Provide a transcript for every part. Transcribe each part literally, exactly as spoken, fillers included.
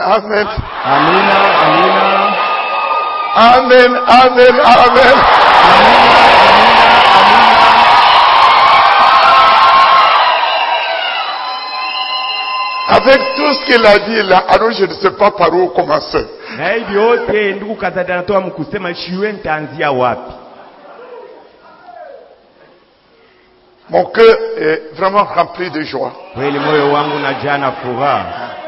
Amen. Amina, amina. Amen, amen, amen. Amina, amina, amina. Avec tout ce qu'il a dit là, alors je ne sais pas par où commencer. Na hivi yote ndugu Kazadi anatoa mkusema shiwe nitaanzia wapi? Mon cœur est vraiment rempli de joie. Kweli moyo wangu unajaa na furaha.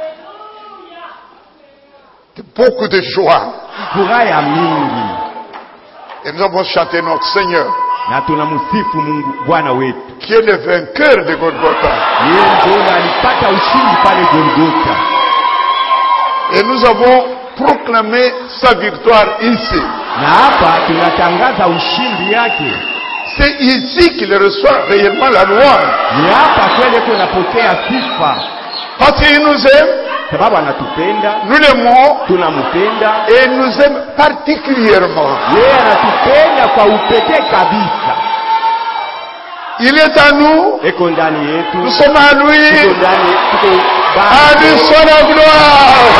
De beaucoup de joie. Furaha ya mingi. Et nous avons chanté notre Seigneur, Na tunamsifu Mungu Bwana wetu. qui est le vainqueur de Golgotha. Yeye ndiye alipata ushindi pale Golgotha. Et nous avons proclamé sa victoire ici. Na hapa tunatangaza ushindi yake. C'est ici qu'il reçoit réellement la louange. Ni hapa kweli tunapokea sifa. Parce qu'il nous aime, Sababu anatupenda, nous l'aimons, tunampenda. et il nous aime particulièrement. Yeye anatupenda kwa upekee kabisa. Il est à nous, Eko ndani yetu. nous sommes à Tuko lui. ndani, tuko À lui soit la gloire.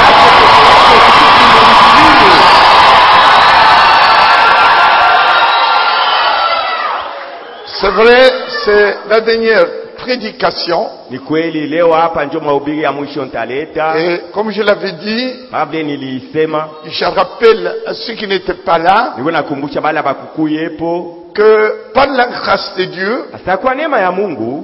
C'est vrai, c'est la dernière prédication. Ni kweli leo hapa ndio mahubiri ya mwisho nitaleta. Et comme je l'avais dit, Kabla nilisema, je rappelle à ceux qui n'étaient pas là niko nakumbusha bala bakukuyepo que par la grâce de Dieu, sasa kwa neema ya Mungu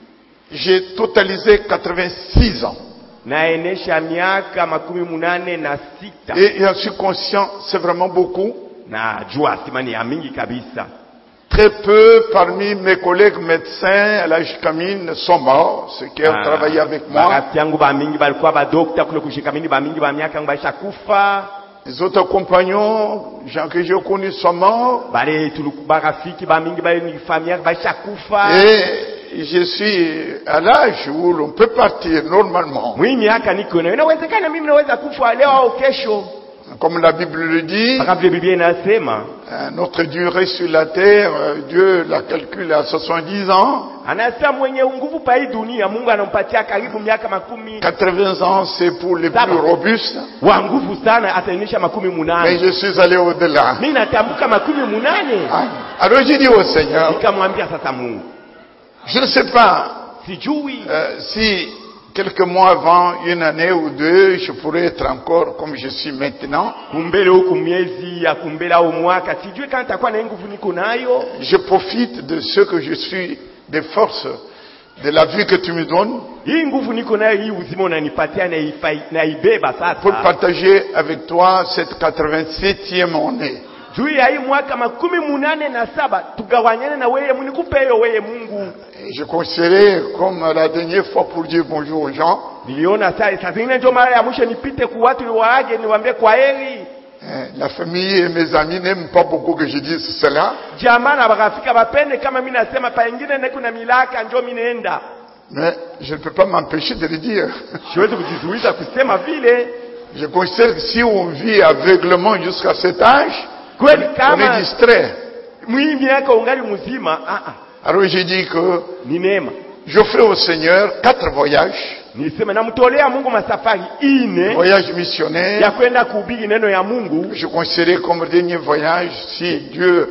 j'ai totalisé quatre-vingt-six ans. naenesha miaka makumi munane na sita. Et j'en suis conscient, c'est vraiment beaucoup. Na jua simani ya mingi kabisa. Très peu parmi mes collègues médecins à l'âge Camine sont morts, ceux qui ont travaillé avec moi. Barafiki yangu ba mingi balikuwa ba dokta kule kushikamini ba mingi ba miaka ngbaisha kufa. Les autres compagnons, gens que j'ai connus, sont morts. Bale tuluku barafiki ba mingi ba ni famille ngbaisha kufa. Et je suis à l'âge où l'on peut partir normalement. Mwi miaka niko nayo. Inawezekana mimi naweza kufa leo au kesho. Comme la Bible le dit, Akavile Biblia inasema, notre durée sur la terre, Dieu la calcule à soixante-dix ans. anasema mwenye nguvu pa hii dunia Mungu anampatia karibu miaka makumi. quatre-vingts ans, c'est pour les plus robustes. Wa nguvu sana atainisha makumi munane. Mais je suis allé au-delà. Mimi natambuka makumi munane. Alors j'ai dit au Seigneur, Nikamwambia sasa Mungu, je ne sais pas sijui euh, si quelques mois avant, une année ou deux, je pourrais être encore comme je suis maintenant. kumbele huku miezi ya kumbele au mwaka sijui kama nitakuwa na nguvu niko nayo. Je profite de ce que je suis, des forces, de la vie que tu me donnes, Hii nguvu niko nayo, hii uzima unanipatia na ifai na ibeba pour sasa. partager avec toi cette quatre-vingt-septième année. Juu ya hii mwaka makumi munane na saba tugawanyane na wewe, munikupe hiyo wewe Mungu. Et je considérais comme la dernière fois pour dire bonjour aux gens. Niliona sasa sasa zingine ndio mara ya mwisho nipite kwa watu waage niwaambie kwa heri. La famille et mes amis n'aiment pas beaucoup que je dise cela. Jamaa na marafiki wapende kama mimi nasema pa nyingine niko na milaka njoo mimi naenda. Mais je ne peux pas m'empêcher de le dire. Siwezi kujizuiza kusema vile. Je considère que si on vit aveuglement jusqu'à cet âge, Kweli on kama est distrait. mwimi yako ungali mzima, ah ah. Alors j'ai dit que Ni neema. j'offrais au Seigneur quatre voyages. Nisema namtolea Mungu masafari ine Voyage ya missionnaire. kwenda kuhubiri neno ya Mungu. Je considérais comme dernier voyage, si Dieu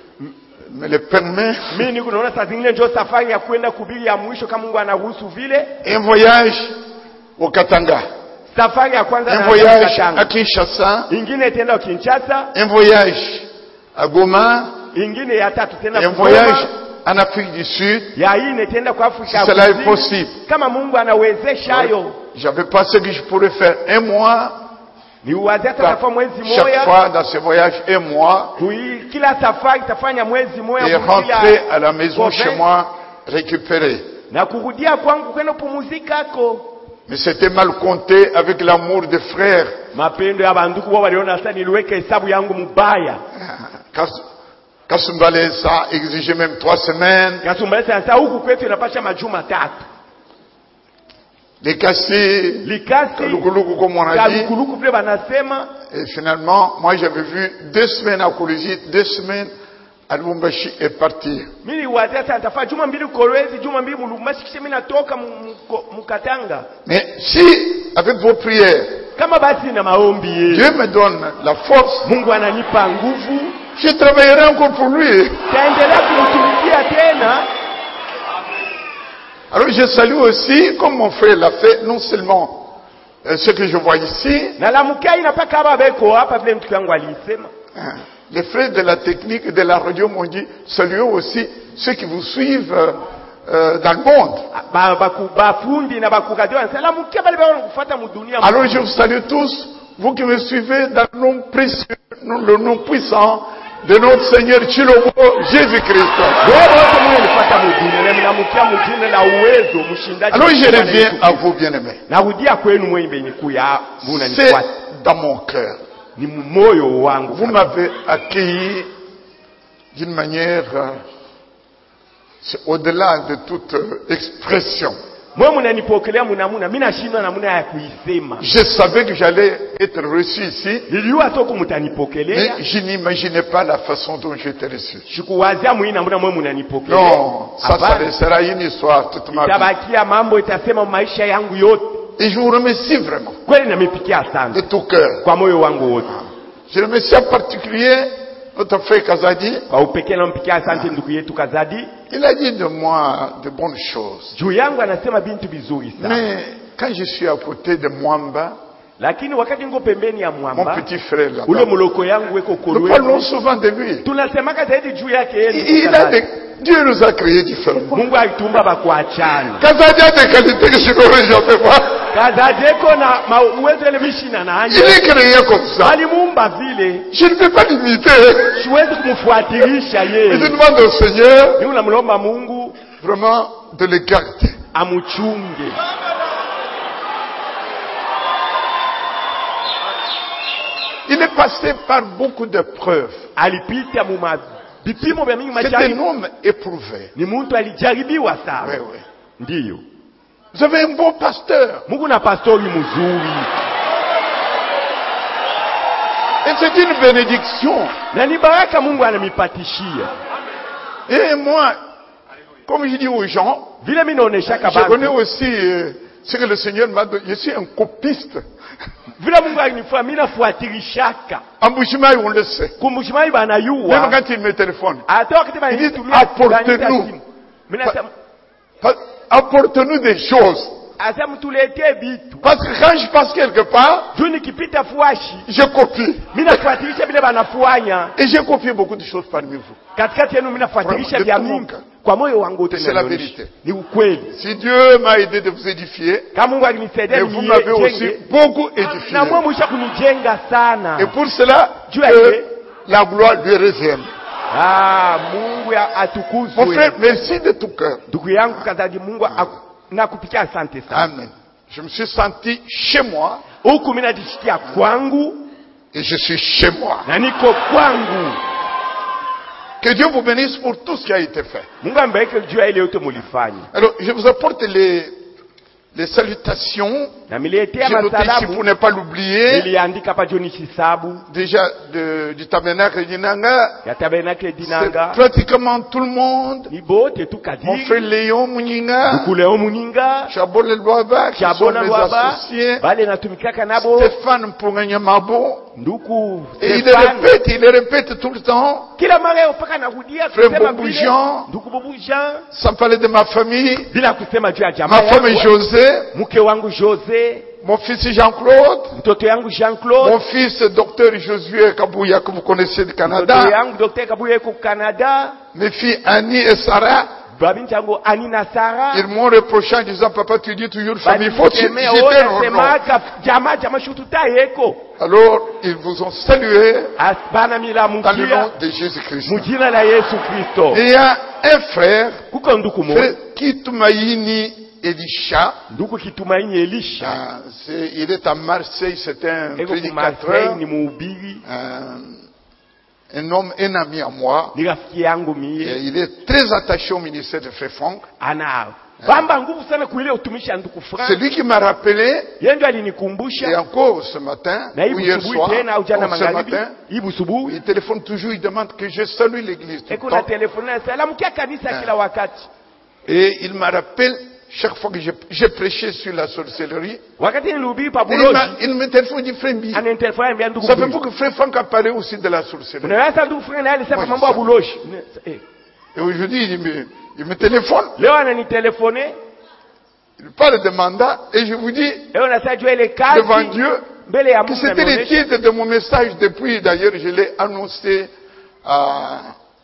me le permet. Mimi niko naona saa zingine ndio safari ya kwenda kuhubiri ya mwisho kama Mungu anaruhusu vile. Un voyage au Katanga. Safari ya kwanza Un na voyage Katanga. à Kinshasa. Ingine tenda Kinshasa, Un voyage à Goma. ingine ya tatu tena Un voyage en Afrique du Sud. ya ine tenda kwa Afrika. Si cela est possible. Kama Mungu anawezesha hayo. J'avais pensé que je pourrais faire un mois. Ni uwazia tafanya mwezi Chaque moja. fois dans ce voyage, un mois. Kui, kila safari tafanya mwezi moja. Et rentrer à la maison chez moi, récupérer. Na kurudia kwangu kwenda kupumzika ko. Mais c'était mal compté avec l'amour des frères. Mapendo ya banduku wao waliona sasa niliweka hesabu yangu mbaya. Kasumbale, ça exigeait même trois semaines. Kasumbale sasa huku kwetu inapasha majuma tatu. Les cassés, Likasi, Kalukuluku, comme on a dit. Kalukuluku vile banasema. Et finalement, moi j'avais vu deux semaines à Kolwezi, deux semaines à Lubumbashi et partir. Mimi wazia sasa nitafanya juma mbili Kolwezi, juma mbili Lubumbashi kisha mimi natoka Mkatanga. Mais si, avec vos prières, kama basi na maombi yetu. Dieu me donne la force. Mungu ananipa nguvu. Je travaillerai encore pour lui. Taendelea kumtumikia tena. Alors je salue aussi, comme mon frère l'a fait, non seulement euh, ce que je vois ici, Na la mukai na paka hapa beko hapa vile mtu yangu alisema. les frères de la technique et de la radio m'ont dit, saluez aussi ceux qui vous suivent euh, euh, dans le monde. Ba baku bafundi na baku radio na mukai bale bale kufuata mu dunia. Alors je vous salue tous, vous qui me suivez dans le nom précieux, le nom puissant de notre Seigneur Chilobo Jésus-Christ. Alors je reviens à vous, bien-aimés. C'est dans mon cœur. Vous m'avez accueilli d'une manière, c'est au-delà de toute expression. Je savais que j'allais être reçu ici, mais je n'imaginais pas la façon dont j'étais reçu. Non, ça, ça sera une histoire toute ma vie. Et je vous remercie vraiment, de tout cœur. Je remercie en particulier notre frère Kazadi. Il a dit de moi de bonnes choses. Mais quand je suis à côté de Mwamba, mon petit frère là, nous parlons souvent de lui. Il a des... Dieu nous a créés différemment. Kazadi a des qualités que je n'aurais jamais voir. Il est créé comme ça. Je ne peux pas l'imiter. Et je demande au Seigneur vraiment de le garder. Il est passé par beaucoup de preuves. C'est un homme éprouvé. Oui, oui. Vous avez un bon pasteur. Et c'est une bénédiction. Et moi, comme je dis aux gens, je connais aussi euh, ce que le Seigneur m'a donné. Je suis un copiste. En Bushmaï, on le sait. Même quand il me téléphone, il dit apporte-nous. Apporte-nous des choses. Parce que quand je passe quelque part, je copie. Et j'ai copié beaucoup de choses parmi vous. C'est la vérité. Si Dieu m'a aidé de vous édifier, et vous m'avez aussi beaucoup édifié. Et pour cela, que la gloire lui revienne. Mon frère, merci de tout cœur. Amen. Je me suis senti chez moi. Et je suis chez moi. Que Dieu vous bénisse pour tout ce qui a été fait. Alors, je vous apporte les, les salutations. J'ai noté ici pour ne pas l'oublier. Déjà de, du tabernacle d'Inanga. C'est pratiquement tout le monde. Mon frère Léon Mouninga. Chabon Le Loaba, qui sont mes associés. Stéphane Mponganyamabo. Et il le répète, il le répète tout le temps. Frère Bouboujian. Sans parler de ma famille. Ma femme est José. Mon fils Jean-Claude. Mon fils docteur Josué Kabouya, que vous connaissez du Canada. Mes filles Annie et Sarah. Ils m'ont reproché en disant, papa, tu dis toujours famille, faut que j'étais alors, ils vous ont salué dans le nom de Jésus-Christ. Il y a un frère, frère Kitumaini Elisha. Ah, c'est, il est à Marseille, c'est un prédicateur. Un, un homme, un ami à moi. Et il est très attaché au ministère de Frère Franck. C'est lui qui m'a rappelé, et encore ce matin, ou hier soir, ou ce matin, il téléphone toujours, il demande que je salue l'église tout le temps. Et il me rappelle chaque fois que j'ai, j'ai prêché sur la sorcellerie, wakati nilihubiri pa il Buloshi m'a- il me téléphone dit frère Mbi. ananitelefona anambia ndugu Ça fait Mbi. beaucoup que frère Franck a parlé aussi de la sorcellerie. Unaweza ndugu Frank naye alisema Moi, mambo ya je Buloshi. Eh, Et aujourd'hui, il me, il me téléphone, leo ananitelefone il parle de mandat, et je vous dis, leo nasema jua ile kazi devant Dieu, mbele ya que Mungu c'était le ameonyesha. titre de mon message depuis, d'ailleurs, je l'ai annoncé à,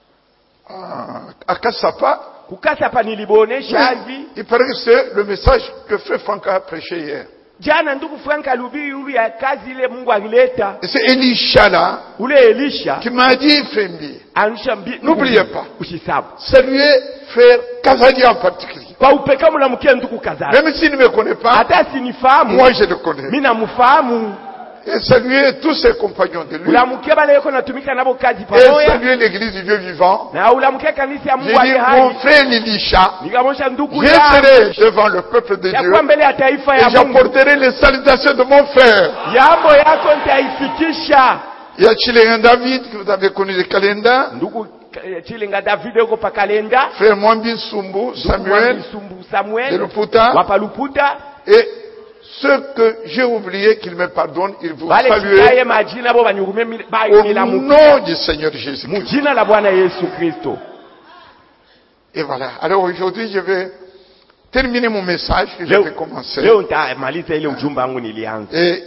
à, à Kassapa. Kukasa pa nilibonesha Mais hivi. il paraît que c'est le message que frère Franck a prêché hier. Jana ndugu Frank alihubiri yule ya kazi ile Mungu alileta. Et c'est Elisha là, Ule Elisha qui m'a dit, frère Mbi, anusha mbi. n'oubliez pas, Ushisabu. saluez frère Kazadi en particulier. Kwa upeka mnamkia ndugu Kazari. Même s'il ne me connaît pas, Hata sinifahamu. moi je le connais. Mimi namfahamu. Et saluez tous ses compagnons de lui. Ulamkia bale yuko natumika nabo kazi Et pamoja. saluez l'église du Dieu vivant. Na ulamkia kanisa ya J'ai Mungu aliye dit, mon hai. frère Elisha, Nikamwonyesha ndugu je yangu serai devant le peuple de ya Dieu kwa mbele ya taifa et ya Mungu. j'apporterai les salutations de mon frère. Jambo yako nitaifikisha. Il y a Chilenga David, que vous avez connu le calendar. Ndugu eh, Chilenga David yuko pa kalenda. Frère Mwambi Sumbu, Samuel, Sumbu de Samuel. Luputa. Wapa Luputa. Et ceux que j'ai oubliés, qu'il me pardonne, il vous Wale salue kitaye majina bo banyurume mi- ba au ila mu. nom du Seigneur Jésus. Mujina la Bwana Yesu Kristo. Et voilà. Alors aujourd'hui, je vais terminer mon message que Leo j'avais commencé. leo nitamaliza ile ujumbe wangu nilianza. Et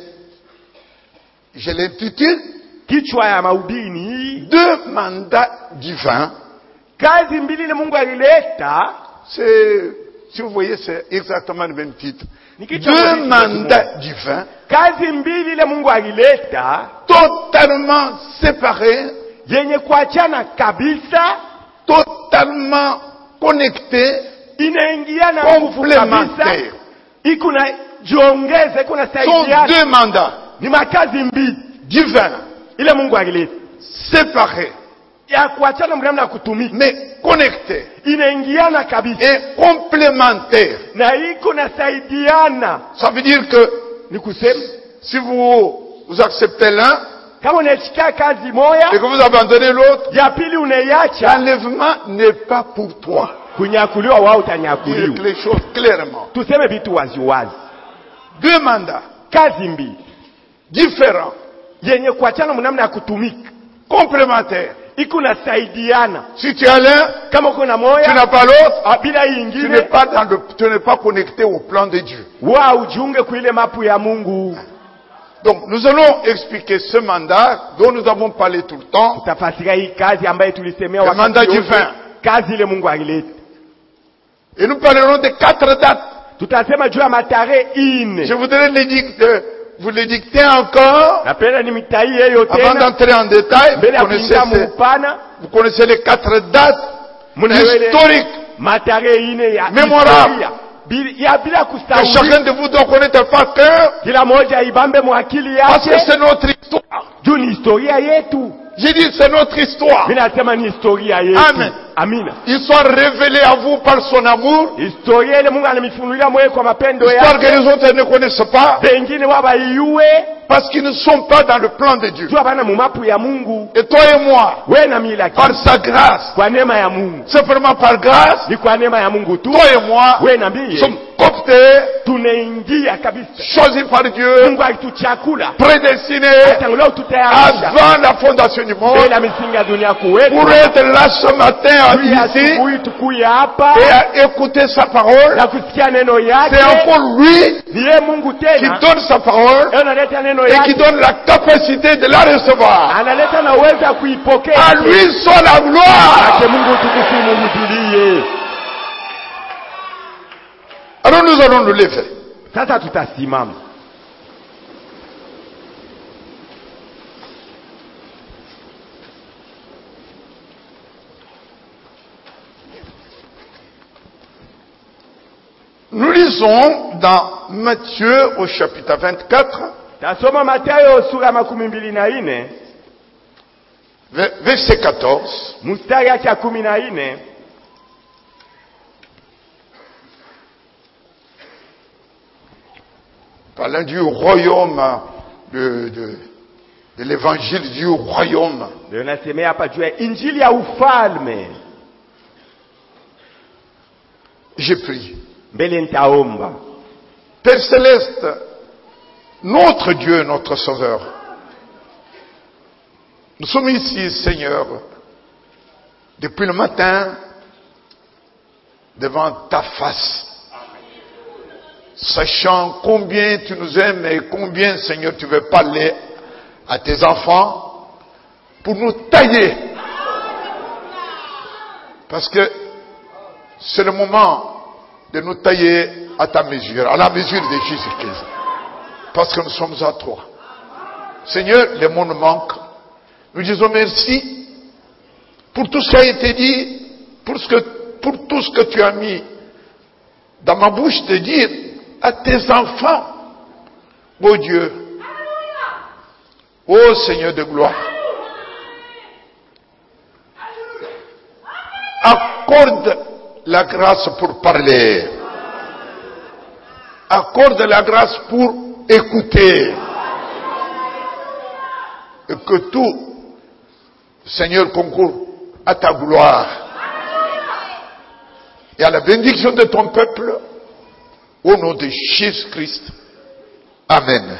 je l'intitule Kichwa ya mahubiri ni hii. Deux mandats divins. Kazi mbili ile Mungu alileta. C'est, si vous voyez, c'est exactement le même titre. Ni kichwa Deux cha kitu mandats divins, Kazi mbili ile Mungu alileta totalement séparés, yenye kuachana kabisa, totalement connectés, inaingiana nguvu kabisa, complémentaires. iko na jiongeze, iko na Sont saidiana. deux mandats Ni makazi mbili divins, ile Mungu alileta séparés, ya kuachana mnamna ya kutumika, mais connectés inaingiana kabisa et complémentaires. na iko na saidiana. Ça veut dire que Ni kusema si vous, vous acceptez l'un kama unachika kazi et moja que vous abandonnez l'autre, ya pili unaiacha, l'enlèvement n'est pas pour toi. kunyakuliwa wao Dire utanyakuliwa. les choses clairement. Tuseme vitu waziwazi. Deux mandats Kazi mbili différents, yenye kuachana mnamna ya kutumika, complémentaires. iko na saidiana. Si tu as l'un, Kama uko na tu moja n'as pas l'autre, ah, bila hii tu ingine n'es pas dans le, tu n'es pas connecté au plan de Dieu. wa ujiunge kuile mapu ya Mungu. Donc, nous allons expliquer ce mandat dont nous avons parlé tout le temps. Tutafasiria hii kazi ambayo tulisemea Le wakati mandat wote, divin. kazi ile Mungu alileta. Et nous parlerons de quatre dates. Tutasema juu ya matare ine. Je voudrais les dic- de- vous les dicter encore Napenda ni mitai hiyo avant tena d'entrer en détail. mbele Vous ya connaissez, kuingia ces- mupana. vous connaissez les quatre dates Mnaelewa historiques matare ine ya Mémorable. historia. Bi- ya bila que kusahau. chacun de vous doit connaître par cœur Kila moja ibambe mwakili parce que yake. c'est notre histoire. Juu ni historia yetu. J'ai dit c'est notre histoire. Mimi nasema ni historia yetu. Amen. Amina. Ils sont révélés à vous par son amour. Historia ile Mungu anamifunulia mwe kwa mapendo Histoire que yake. les autres ne connaissent pas Wengine wabaiue parce qu'ils ne sont pas dans le plan de Dieu. juu bana mumapu ya Mungu. Et toi et moi, We na mimi lakini par sa grâce, kwa neema ya Mungu. c'est vraiment par grâce, Ni kwa neema ya Mungu tu. toi et moi We na mimi sommes cooptés, tunaingia kabisa. choisis par Dieu, Mungu alituchakula. prédestinés Tangulia ututayarisha. avant la fondation du monde Bila misingi ya dunia kuwepo. pour être là ce matin à Juu ya ici asubuhi tukuya hapa et à écouter sa parole. na kusikia neno C'est yake. encore lui Ni yeye Mungu qui tena. donne sa parole Yeye analeta neno et qui yake. donne la capacité de la recevoir. Analeta na uwezo wa kuipokea. À lui soit la gloire. Ake Mungu tukufu mumjulie. Alors nous allons nous lever. Sasa tutasimama. Nous lisons dans Matthieu au chapitre vingt-quatre, Tasoma Mathayo sura makumi mbili na nne ve- verset quatorze. mstari yake ya kumi na nne. Parlant du royaume, de, de, de l'évangile du royaume. Ndio nasemea hapa juu ya injili ya ufalme. J'ai prié. Père Céleste, notre Dieu, notre Sauveur, nous sommes ici, Seigneur, depuis le matin, devant ta face, sachant combien tu nous aimes et combien, Seigneur, tu veux parler à tes enfants pour nous tailler. Parce que c'est le moment de nous tailler à ta mesure, à la mesure de Jésus-Christ. Parce que nous sommes à toi. Seigneur, le monde manque. Nous disons merci pour tout ce qui a été dit, pour, ce que, pour tout ce que tu as mis dans ma bouche de dire à tes enfants. Ô Dieu, ô Seigneur de gloire, accorde la grâce pour parler. Accorde la grâce pour écouter. Et que tout, Seigneur, concourt à ta gloire et à la bénédiction de ton peuple, au nom de Jésus-Christ. Amen. Amen.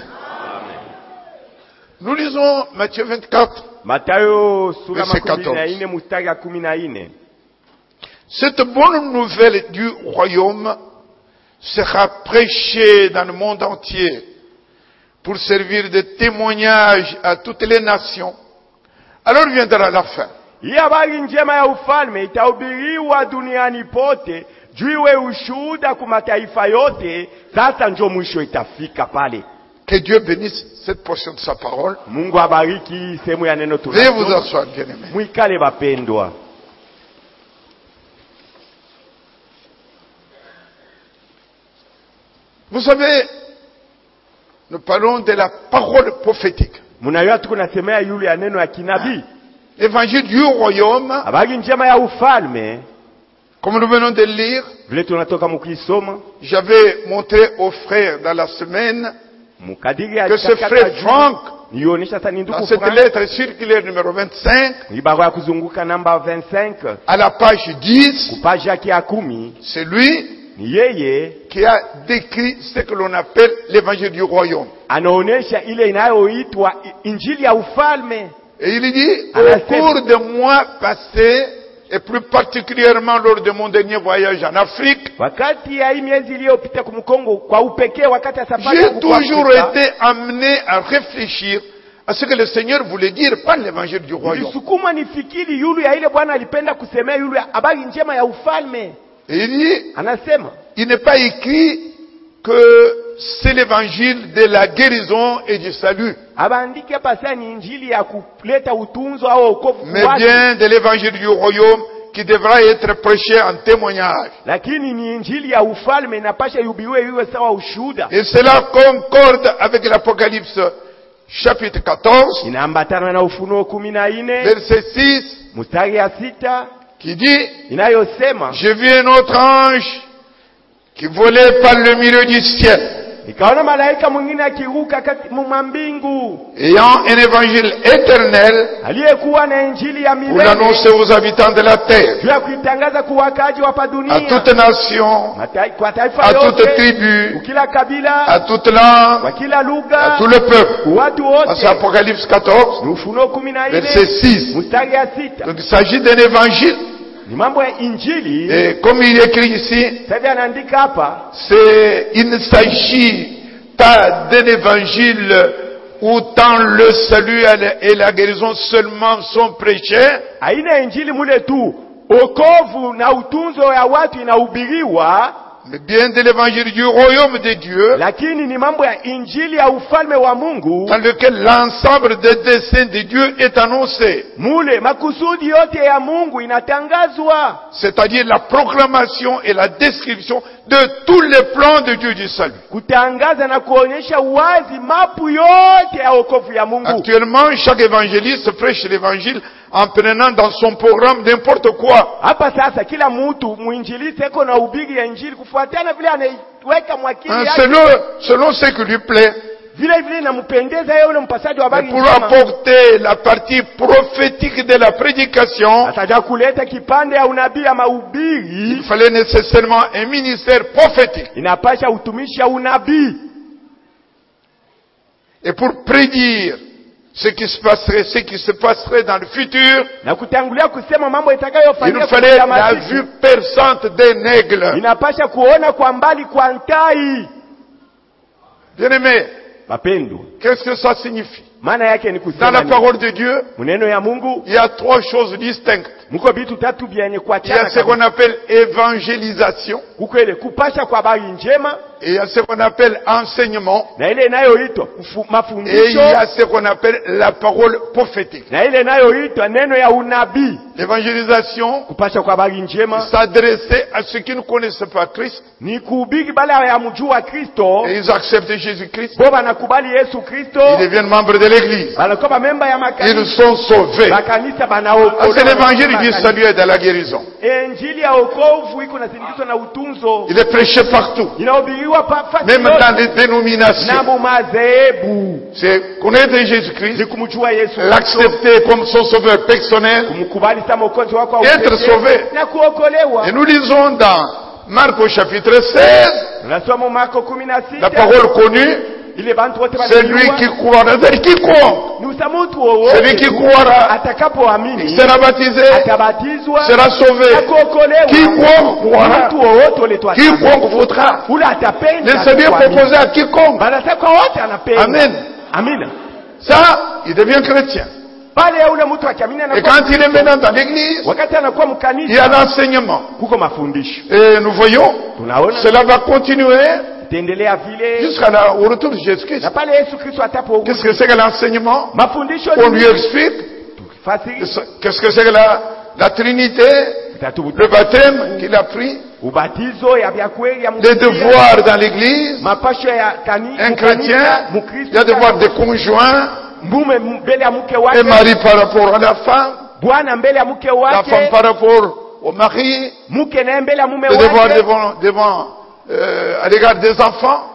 Nous lisons Matthieu vingt-quatre, verset quatorze. Cette bonne nouvelle du royaume sera prêchée dans le monde entier pour servir de témoignage à toutes les nations. Alors viendra la fin. Hii habari njema ya ufalme itahubiriwa duniani pote, juu iwe ushuhuda kwa mataifa yote. Sasa ndio mwisho itafika pale. Que Dieu bénisse cette portion de sa parole. Mungu abariki sehemu ya neno tunalo. Veuillez vous asseoir, bien-aimés. Mwikale bapendwa. Vous savez, nous parlons de la parole prophétique. Munajua tuko nasemea yule ya neno ya kinabii. L'évangile du royaume, habari njema ya ufalme, comme nous venons de le lire, vile tunatoka mukisoma, j'avais montré aux frères dans la semaine que ce frère Franck, dans cette lettre circulaire numéro vingt-cinq, à la page dix, c'est lui qui a décrit ce que l'on appelle l'évangile du royaume. Et il dit, au cours des mois passés, et plus particulièrement lors de mon dernier voyage en Afrique, j'ai toujours été amené à réfléchir à ce que le Seigneur voulait dire par l'évangile du royaume. Et il dit, il n'est pas écrit que c'est l'évangile de la guérison et du salut, mais bien de l'évangile du royaume qui devra être prêché en témoignage. Et cela concorde avec l'Apocalypse chapitre quatorze, verset six, qui dit, j'ai vu un autre ange qui volait par le milieu du ciel, ayant un évangile éternel pour l'annoncer aux habitants de la terre, à toute nation, à toute tribu, à toute langue, à tout le peuple. C'est Apocalypse quatorze, verset six. Donc il s'agit d'un évangile. Et comme il écrit ici, c'est, il ne s'agit pas d'un évangile où tant le salut et la guérison seulement sont prêchés, mais bien de l'évangile du royaume de Dieu, dans lequel l'ensemble des desseins de Dieu est annoncé. C'est-à-dire la proclamation et la description de tous les plans de Dieu du salut. Actuellement, chaque évangéliste prêche l'évangile en prenant dans son programme n'importe quoi. Hein, selon, selon ce qui lui plaît. pour apporter la partie prophétique de la prédication, il fallait nécessairement un ministère prophétique. Et pour prédire ce qui se passerait, ce qui se passerait dans le futur, il nous fallait la vue perçante d'un aigle. Bien-aimés, qu'est-ce que ça signifie? Dans la parole de Dieu, il y a trois choses distinctes. Il y a ce qu'on appelle évangélisation. Et il y a ce qu'on appelle enseignement. Et il y a ce qu'on appelle la parole prophétique. L'évangélisation s'adressait à ceux qui ne connaissaient pas Christ. Et ils acceptent Jésus-Christ. Ils deviennent membres de l'Église. Ils sont sauvés. C'est l'évangile du salut et de la guérison. Il est prêché partout. Même dans les dénominations. C'est connaître Jésus-Christ, l'accepter comme son sauveur personnel, et être sauvé. Et nous lisons dans Marc au chapitre seize, la parole connue, c'est lui qui croira, c'est qui croit. Celui qui croira sera baptisé, sera sauvé. Qui croit, croira. Qui croit, voudra. Le Seigneur proposé à quiconque. Amen. Ça, il devient chrétien. Et quand il est maintenant dans l'église, il y a l'enseignement. Et nous voyons, cela va continuer jusqu'à la, au retour de Jésus-Christ. Qu'est-ce que c'est que l'enseignement? On lui explique. Qu'est-ce que c'est que la, la Trinité? Le baptême qu'il a pris. Les devoirs dans l'église. Un chrétien, il y a devoir des conjoints. Et mari par rapport à la femme. La femme par rapport au mari. Le devoir devant, devant euh, à l'égard des enfants.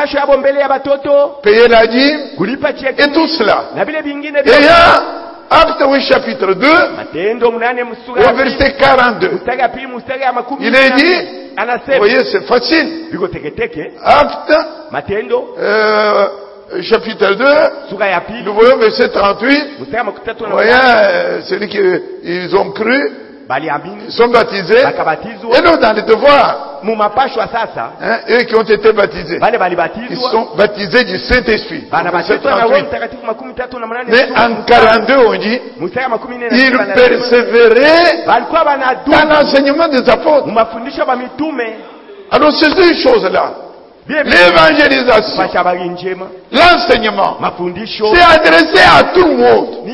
Payer la dîme. Et tout cela. Et il y a Acte au chapitre deux, au verset quarante-deux. Il est dit, vous voyez, c'est facile. Acte, euh, chapitre deux, nous voyons verset trente-huit. Vous voyez, celui qu'ils ont cru, ils sont baptisés. Et nous, dans les devoirs, hein, eux qui ont été baptisés, ils sont baptisés du Saint-Esprit. Mais en quarante-deux, on dit, ils persévéraient dans l'enseignement des apôtres. Alors, c'est ces choses-là. L'évangélisation, l'enseignement, c'est adressé à tout le monde.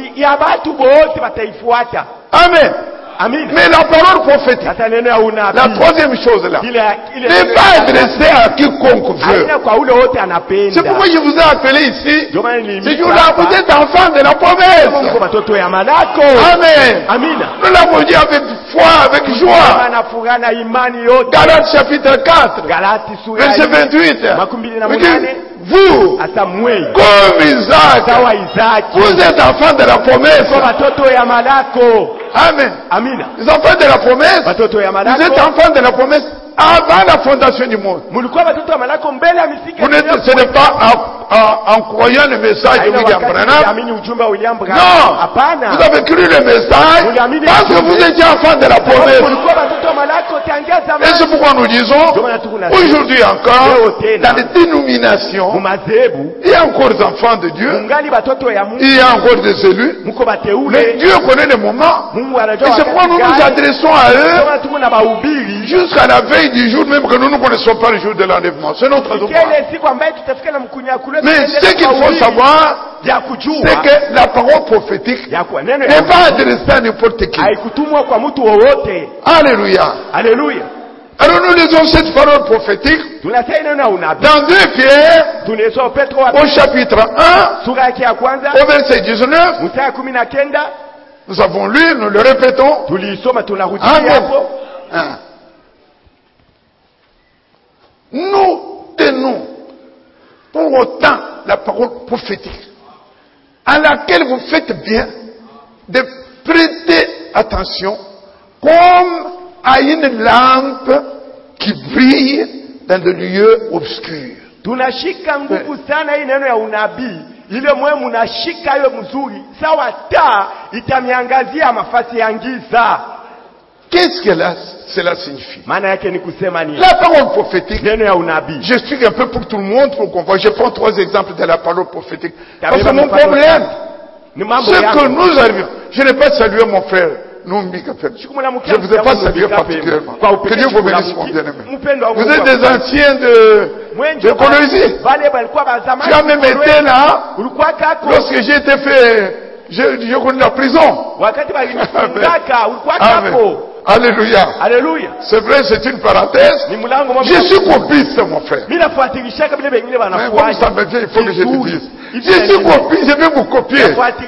Amen. Mais la parole prophétique, la troisième chose là, n'est pas adressée à quiconque veut. C'est pourquoi je vous ai appelé ici. C'est que là, vous êtes enfants de la promesse. Amen. Nous l'avons dit avec foi, avec joie. Galates chapitre quatre, verset vingt-huit. Vous, comme Isaac, vous êtes enfants de la promesse. Amen. Les enfants de la promesse, vous êtes enfants de la promesse avant la fondation du monde. Vous n'êtes, ce n'est pas en, en, en croyant le message de William Branham. Non. Vous avez cru le message parce que vous étiez enfants de la promesse. Et c'est pourquoi nous disons, aujourd'hui encore, dans les dénominations, il y a encore des enfants de Dieu. Il y a encore des élus. Mais Dieu connaît les moments. Et c'est pourquoi nous nous adressons à eux jusqu'à la veille du jour même que nous ne connaissons pas le jour de l'enlèvement. C'est notre devoir. Mais ce qu'il faut savoir, c'est que la parole prophétique n'est pas adressée à n'importe qui. Alléluia. Alléluia. Alors nous lisons cette parole prophétique dans deux Pierre, au chapitre un, au verset dix-neuf. Nous avons lu, nous le répétons. Amen. Nous tenons Pour autant, la parole prophétique, à laquelle vous faites bien de prêter attention comme à une lampe qui brille dans des lieux obscurs. Tunashika nguvu sana hii neno ya unabii. Ile mwe munashika hiyo mzuri. Sawa taa itamiangazia mafasi ya giza. Qu'est-ce que là, cela signifie? Maana yake ni kusema nini? La parole prophétique. Neno ya unabii. J'explique un peu pour tout le monde pour qu'on voit. Je prends trois exemples de la parole prophétique. Parce que mon problème, c'est que nous arrivons. Je n'ai pas salué mon frère. Non, je ne vous ai pas salué particulièrement. Que Dieu vous bénisse, mon bien-aimé. Vous êtes des anciens de, de Colosie. Tu as même été là, lorsque j'ai été fait, j'ai connu la prison. Amen. Alléluia. Alléluia. C'est vrai, c'est une parenthèse. Je suis copiste, mon frère. Mais comme ça me vient, il faut que je le dise. Je suis copiste, je vais vous copier.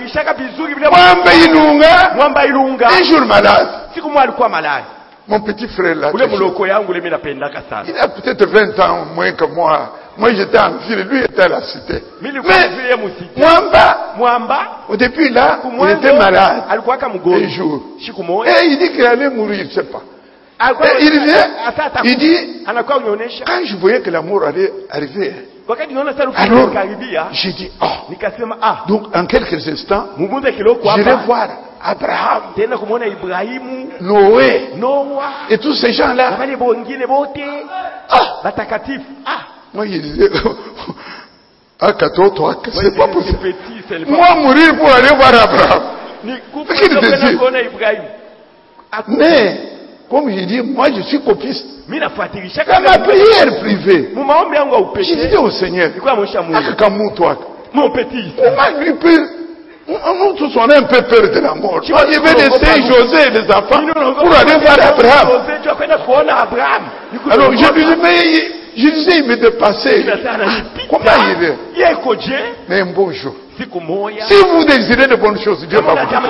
Mwamba Ilunga, un jour malade. Mon petit frère là. Il a peut-être vingt ans moins que moi. Moi j'étais en ville, lui était à la cité. Mais Mwamba, Mwamba, au début là, il était malade. Un jour. Et il dit qu'il allait mourir, je ne sais pas. Et il vient, il dit, quand je voyais que la mort allait arriver, alors j'ai dit, oh, donc en quelques instants, je vais voir Abraham, Noé, et tous ces gens-là. Ah, moi je disais, ah, toi, c'est pas possible. Moi mourir pour aller voir Abraham. Mais, comme je dis, moi je suis copiste. Dans ma prière privée, je disais au Seigneur, mon petit, comment lui peut, nous tous on a un peu peur de la mort. Il veut laisser José et les enfants pour aller voir Abraham. Alors je lui dis, mais je disais, il me dépassait. Comment il est? Mais un beau jour. Si vous désirez de bonnes choses, Dieu va vous donner.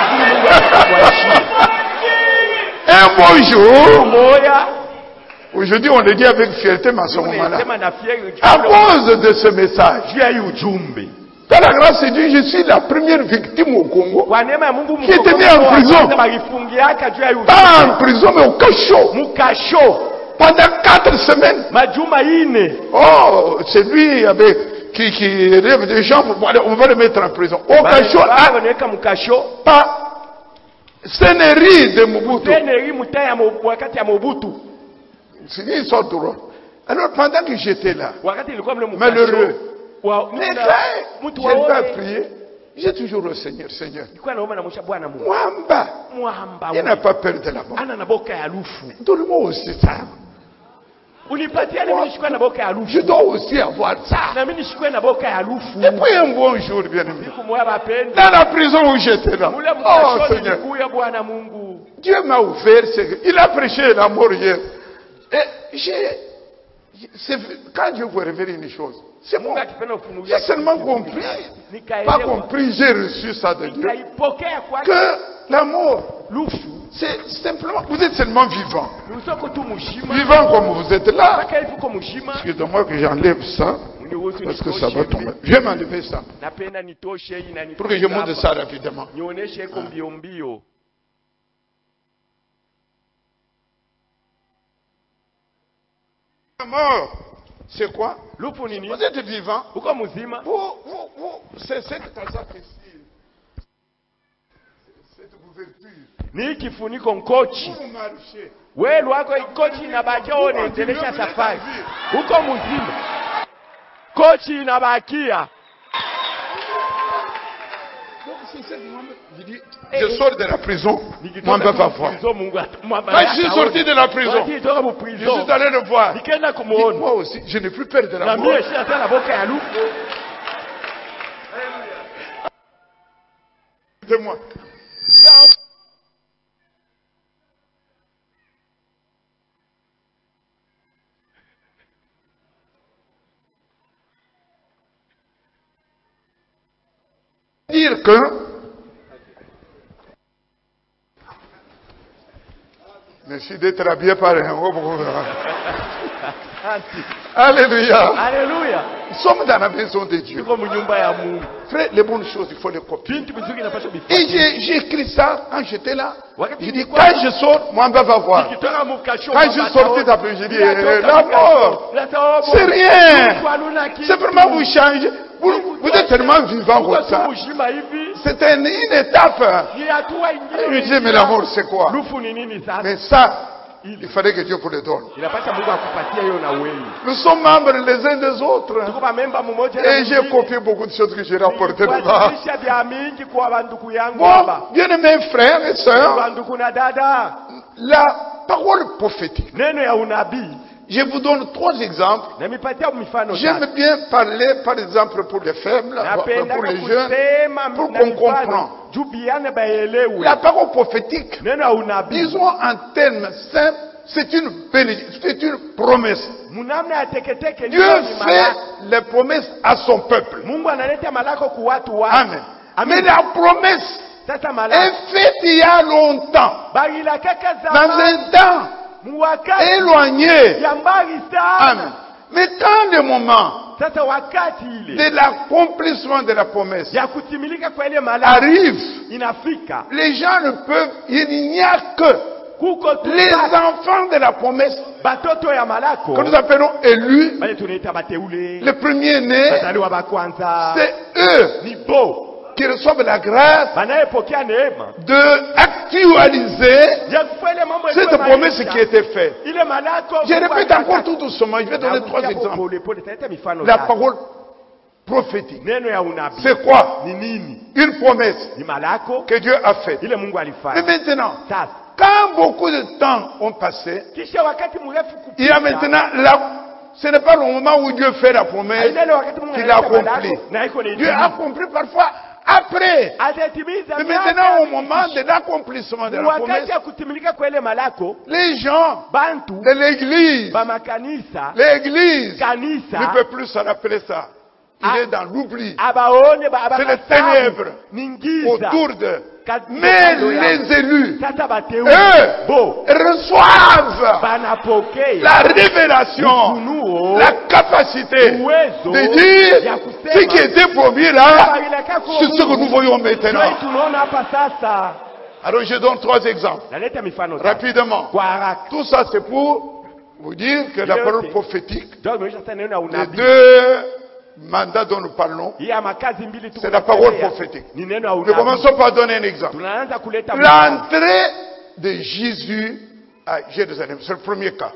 Un beau jour. Aujourd'hui, on le dit avec fierté, mais à ce moment-là, à cause de ce message, dans la grâce de Dieu, je suis la première victime au Congo qui était mis en prison. Pas en prison, mais au cachot. Pendant quatre semaines. Oh, c'est lui avec, qui, qui rêve des gens, on va le mettre en prison. Au cachot. Pas Sénéri de Mobutu. C'est une sorte de rôle. Alors pendant que j'étais là, malheureux, mais quand je vais prier, j'ai toujours le Seigneur, Seigneur. Mwamba, il n'a pas peur de la mort. Donne-moi aussi ça. Je dois aussi avoir ça. Et puis un bon jour, bien aimé, dans la prison où j'étais là, oh Seigneur, Dieu m'a ouvert, il a prêché la mort hier. Et j'ai, quand Dieu vous révèle une chose, c'est bon. J'ai seulement compris, pas compris, j'ai reçu ça de Dieu, que la mort, c'est simplement, vous êtes seulement vivant. Vivant comme vous êtes là. Excusez-moi que j'enlève ça, parce que ça va tomber. Je vais m'enlever ça, pour que je monte ça rapidement. La mort, c'est quoi? Vous êtes vivant. Vous, vous, vous, c'est cette casaque ici. Cette couverture. Ni kifuniko nkochi. Vous marchez. Wewe wako kochi inabakia unaendelesha safari. Uko mzima. Kochi inabakia. Je sors de la prison, moi je va voir. Quand je suis sorti de la prison, je suis allé le voir. Moi aussi, je n'ai plus peur de la mort. De moi. Dire que Merci d'être habillé par un haut. Alléluia. Alléluia. Nous sommes dans la maison de Dieu. Frère, les bonnes choses, il faut les copier. Et j'ai, j'ai écrit ça quand j'étais là. J'ai dit, quand je sors, moi, on va voir. Quand je sortais d'après, j'ai dit, eh, la mort, c'est rien. C'est vraiment vous changez. Vous, vous êtes tellement vivant comme ça. C'était une, une étape. Je me disais, mais la mort, c'est quoi? Mais ça, il fallait que Dieu vous le donne. Nous sommes membres les uns des autres. Et j'ai copié beaucoup de choses que j'ai rapportées là-bas. Bon, bien-aimés frères et sœurs, la parole prophétique. Je vous donne trois exemples. J'aime bien parler, par exemple, pour les faibles, pour les jeunes, pour qu'on comprenne. La parole prophétique, disons en termes simples, c'est une bénédiction, c'est une promesse. Dieu fait les promesses à son peuple. Amen. Mais la promesse est faite il y a longtemps, dans un temps éloigné. Amen. Mais quand le moment de l'accomplissement de la promesse arrive, les gens ne peuvent, il n'y a que les enfants de la promesse que nous appelons élus, les premiers-nés, c'est eux qui reçoivent la grâce d'actualiser cette promesse qui a été faite. Je répète encore tout doucement, je vais donner trois exemples. La parole prophétique, c'est quoi? Une promesse que Dieu a faite. Mais maintenant, quand beaucoup de temps ont passé, il y a maintenant la... Ce n'est pas le moment où Dieu fait la promesse qu'il a accompli. Dieu a accompli parfois après. Mais maintenant, au moment de l'accomplissement de la promesse, les gens de l'église, l'église ne peut plus se rappeler ça. Il est dans l'oubli. C'est les ténèbres autour d'eux. Mais les élus, eux, reçoivent la révélation, la capacité de dire ce qui était promis là, c'est ce que nous voyons maintenant. Alors je donne trois exemples. Rapidement. Tout ça c'est pour vous dire que la parole prophétique, les deux mandat dont nous parlons, c'est la parole prophétique. Nous commençons par donner un exemple. L'entrée de Jésus à Jérusalem, c'est le premier cas.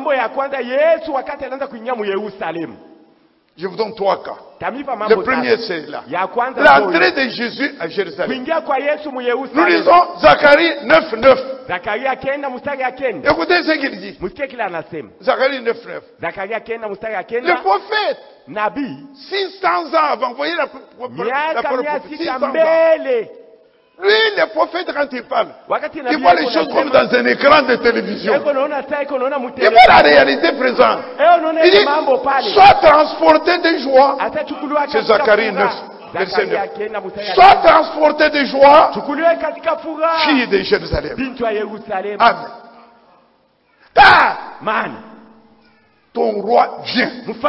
Je vous donne trois cas. Le premier, c'est là. L'entrée de Jésus à Jérusalem. Nous lisons Zacharie neuf neuf. Écoutez ce qu'il dit. Zacharie neuf neuf. Le prophète, six cents ans avant, vous voyez la, la parole prophétique, six cents ans. Lui, le prophète, quand il parle, il voit les choses comme dans un écran de télévision. Il voit la réalité présente. Il dit, sois transporté de joie. C'est Zacharie neuf, verset neuf. Sois transporté de joie, fille de Jérusalem. Amen. Car ton roi vient.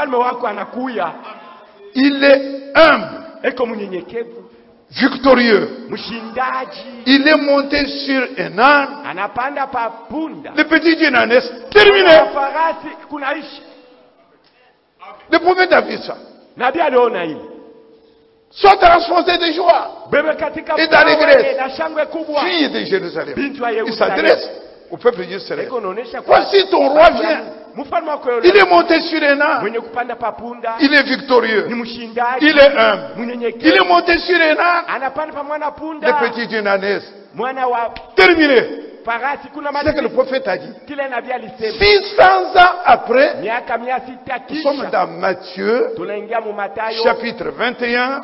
Il est humble, victorieux. Il est monté sur un âne. Le petit dînanès. Terminé. Le prophète a vu ça. Sois transporté de joie et d'allégresse, fille de Jérusalem. Il s'adresse au peuple d'Israël. Voici ton roi vient. Il est monté sur un âne. Il est victorieux. Il est humble. Il est monté sur un âne. Le petit dînanès. Terminé. C'est ce que le prophète a dit. six cents ans après, nous sommes dans Matthieu, chapitre vingt et un,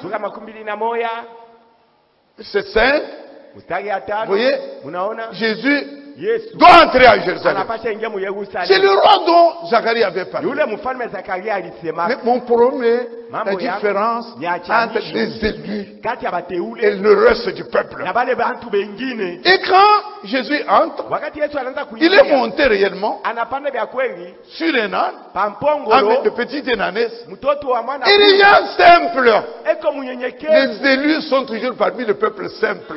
c'est cinq. Vous voyez, Jésus doit entrer à Jérusalem. C'est le roi dont Zacharie avait parlé. Mais mon premier, la différence entre les élus et le reste du peuple. Et quand Jésus entre, il est monté réellement sur un âne, avec de petites ânesses. Et les gens simples, les élus sont toujours parmi le peuple simple.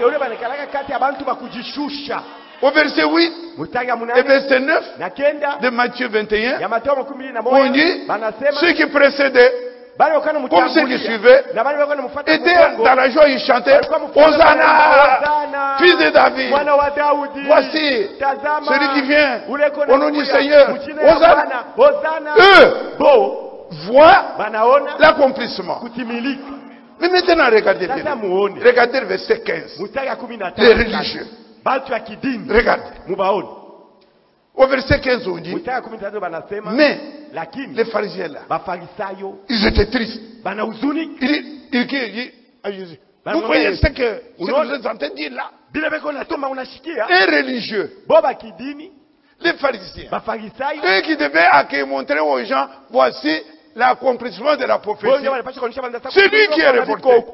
Au verset huit et verset neuf de Matthieu vingt et un, on dit, ceux qui précédaient, comme ceux qui suivaient, étaient dans la joie, ils chantaient, Hosanna, fils de David, voici celui qui vient, au nom du Seigneur, Hosanna. Eux voient l'accomplissement. Mais maintenant, regardez bien. Regardez le verset quinze. Les religieux. Regarde. Au verset quinze, on dit, mais les pharisiens là, ils étaient tristes. Ils disent à Jésus, vous voyez ce que vous êtes en train de dire là? Un religieux, les pharisiens, eux qui devaient montrer aux gens, voici l'accomplissement de la prophétie. C'est lui qui est reporté.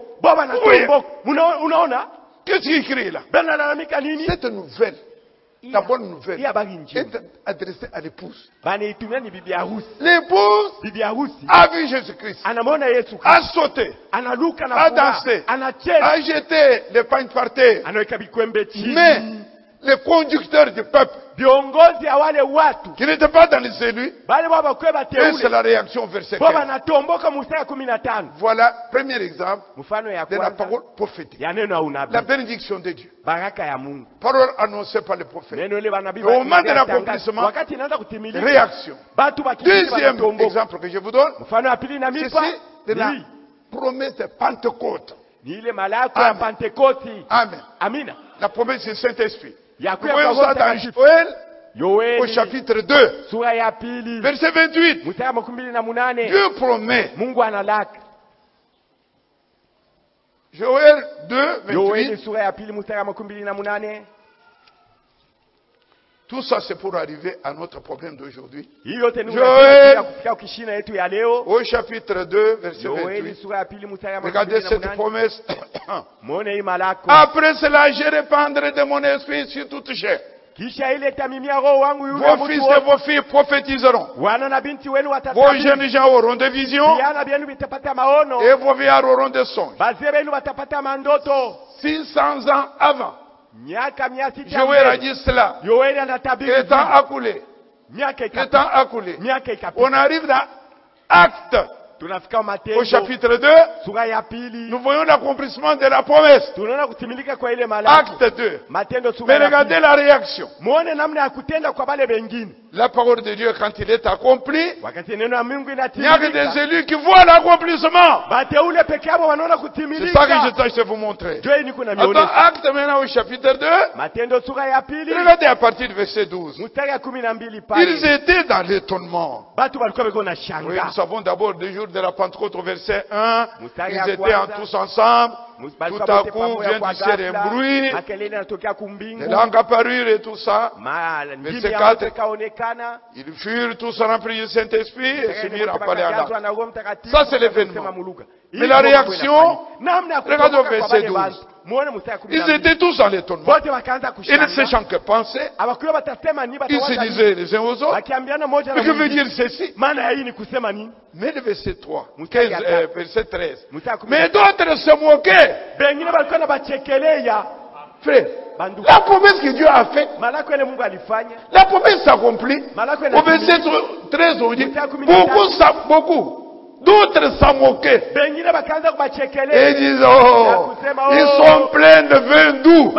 Qu'est-ce qu'il écrit là? Cette nouvelle, la bonne nouvelle, est adressée à l'épouse. L'épouse a vu Jésus-Christ, a sauté, a dansé, a jeté les pagnes par terre. Mais le conducteur du peuple, qui n'était pas dans les élus, et c'est la réaction au verset quinze. Voilà, premier exemple de la parole prophétique. La bénédiction de Dieu. Parole annoncée par le prophète. Au moment de l'accomplissement, réaction. Deuxième exemple que je vous donne, c'est de la promesse de Pentecôte. Amen. Amen. La promesse du Saint-Esprit. Nous voyons ça dans Joël, au chapitre deux, verset vingt-huit. Dieu promet. Joël deux, vingt-huit. Tout ça, c'est pour arriver à notre problème d'aujourd'hui. Joël, au chapitre deux, verset vingt-huit. Regardez cette promesse. Après cela, je répandrai de mon esprit sur toute chair. Vos fils et vos filles prophétiseront. Vos jeunes gens auront des visions. Et vos vieillards auront des songes. six cents ans avant, Joël a dit cela. Le temps a coulé. Le temps a coulé. On arrive dans Acte. Au chapitre deux, nous voyons l'accomplissement de la promesse. Acte deux. Mais regardez la réaction. La parole de Dieu, quand il est accompli, il n'y a que des élus qui voient l'accomplissement. C'est ça que je tâche de vous montrer. Attends, Acte maintenant au chapitre deux. Regardez à partir du verset douze. Ils étaient dans l'étonnement. Oui, nous savons d'abord des jours de la Pentecôte au verset un, ils étaient en tous ensemble, tout à coup vient du ciel un bruit, les langues apparurent et tout ça. Verset quatre, ils furent tous remplis du Saint-Esprit et se mirent à parler en langue. Ça c'est l'événement. Mais la réaction, regardez au verset douze. Ils étaient tous dans l'étonnement. Et ne sachant que penser, ils se disaient les uns aux autres, mais que veut dire ceci? Mais le verset trois, quinze, euh, verset treize. Mais d'autres se moquaient. Frère, la promesse que Dieu a faite, la promesse s'accomplit. Au verset treize, on dit, beaucoup, beaucoup. D'autres s'en moquaient. Et ils disent, oh, ils sont pleins de vin doux.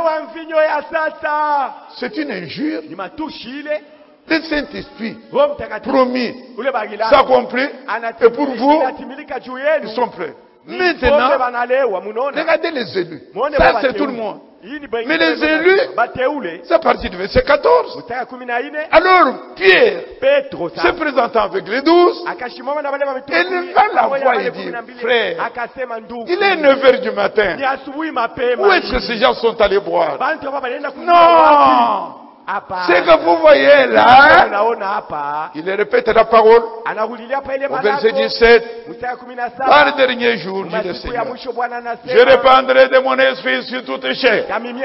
C'est une injure. Le Saint-Esprit promis s'accomplit. Et pour vous, ils sont prêts. Maintenant, regardez les élus. Ça, c'est tout le monde. Mais les élus, c'est à partir du verset quatorze. Alors, Pierre, se présentant avec les douze, et levant la voix et dit, frère, il est neuf heures du matin. Où est-ce que ces gens sont allés boire? Non! Ce que vous voyez là, il répète la parole au verset dix-sept. Par le dernier jour, dit le Seigneur, je répandrai de mon esprit sur toute chair.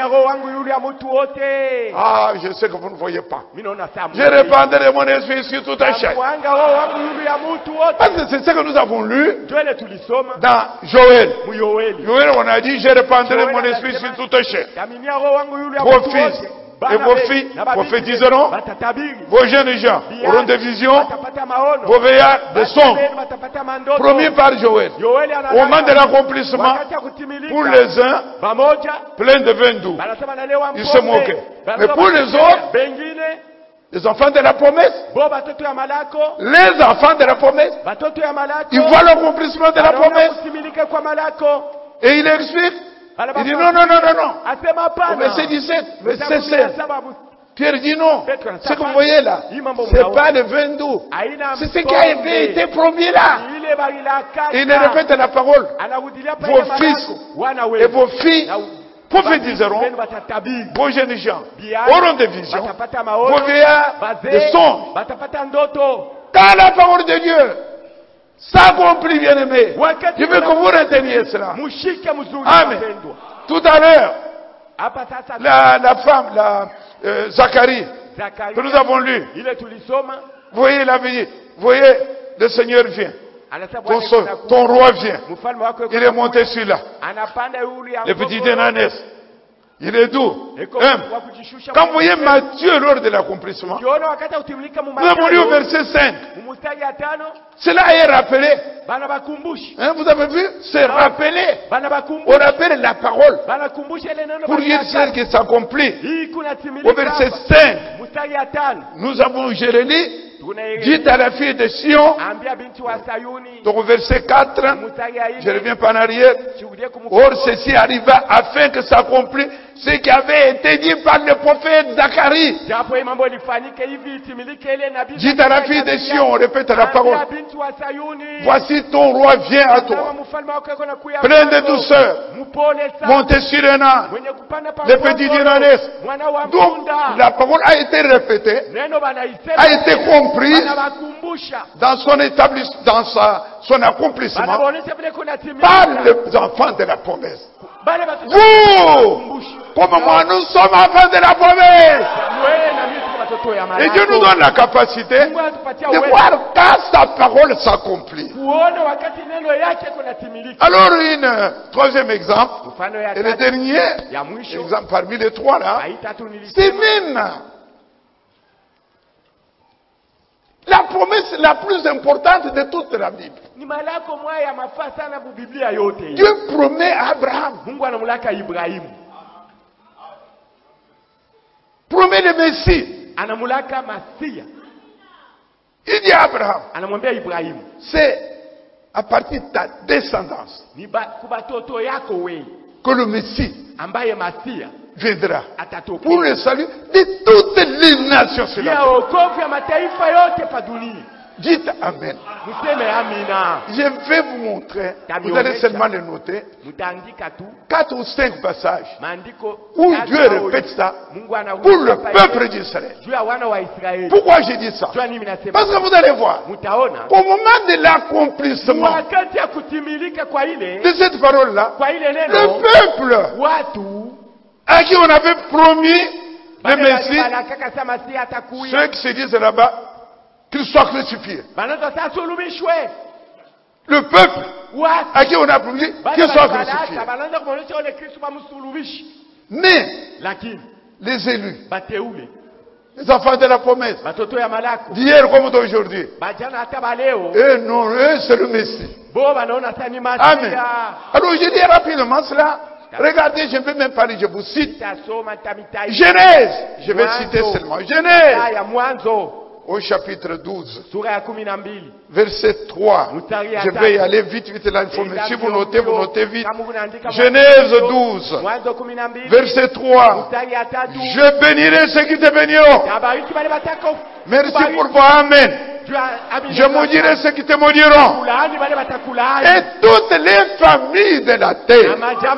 Ah, je sais que vous ne voyez pas. Je répandrai mon esprit sur toute chair. Parce que c'est ce que nous avons lu dans Joël. Joël, on a dit, je répandrai mon esprit sur toute chair. Vos fils et vos filles prophétiseront, vos jeunes gens auront des visions, vos veillards des songes, promis par Joël. Au moment de l'accomplissement, pour les uns, plein de vin doux, ils se moquaient. Mais pour les autres, les enfants de la promesse, les enfants de la promesse, ils voient l'accomplissement de la promesse. Et il explique. Il dit non, non, non, non, non. Au verset dix-sept, verset seize. Pierre dit non. Ce que vous voyez là, ce n'est pas le vin doux. C'est ce qui a été promis là. Et il répète la parole. Vos fils et vos filles prophétiseront, vos jeunes gens auront des visions, vos vieillards des songes. Quand la parole de Dieu s'accomplit, bien aimé, je veux que vous reteniez cela. Amen. Tout à l'heure, la, la femme, la, euh, Zacharie, que nous avons lu, voyez la vie, voyez, le Seigneur vient. Ton, ton roi vient. Il est monté sur là. Le petit Dénanès. Il est doux. Hein? Quand vous voyez Matthieu lors de l'accomplissement, nous avons lu au verset cinq. Cela est rappelé. Hein, vous avez vu? C'est rappelé. On rappelle la parole. Pour dire celle qui s'accomplit. Au verset cinq, nous avons Jérémie. Dites à la fille de Sion, donc au verset quatre, je reviens pas en arrière, or ceci arriva afin que s'accomplisse ce qui avait été dit par le prophète Zacharie. Dites à la fille de Sion, on répète la parole, voici ton roi vient à toi, plein de douceur, monté sur un âne, le petit Dénanès. Donc la parole a été répétée, a été comprise dans son établissement, dans sa, son accomplissement par les enfants de la promesse. Vous, comme moi, nous sommes enfants de la promesse. Et Dieu nous donne la capacité de voir quand sa parole s'accomplit. Alors, un troisième exemple, et le dernier exemple parmi les trois là, c'est même la promesse la plus importante de toute la Bible. Dieu promet à Abraham. Promet le Messie. Il dit à Abraham, c'est à partir de ta descendance que le Messie viendra pour le salut de toutes les nations sur la terre. Dites Amen. Je vais vous montrer, vous allez seulement le noter, quatre ou cinq passages où Dieu répète ça pour le peuple d'Israël. Pourquoi j'ai dit ça? Parce que vous allez voir, au moment de l'accomplissement de cette parole-là, le peuple à qui on avait promis le Messie, ceux qui se disent là-bas, qu'il soit crucifié. Le peuple à qui on a promis qu'il soit crucifié. Mais les élus, les enfants de la promesse, d'hier comme d'aujourd'hui, eux non, eux c'est le Messie. Amen. Alors je dis rapidement cela. Regardez, je ne vais même pas lire, je vous cite. Genèse, je vais citer seulement. Genèse. Au chapitre douze, verset trois. Je vais y aller vite, vite là. Il faut, si vous notez, vous notez vite. Genèse douze, verset trois. Je bénirai ceux qui te béniront. Merci pour vos Amen. Je maudirai ceux qui te maudiront. Et toutes les familles de la terre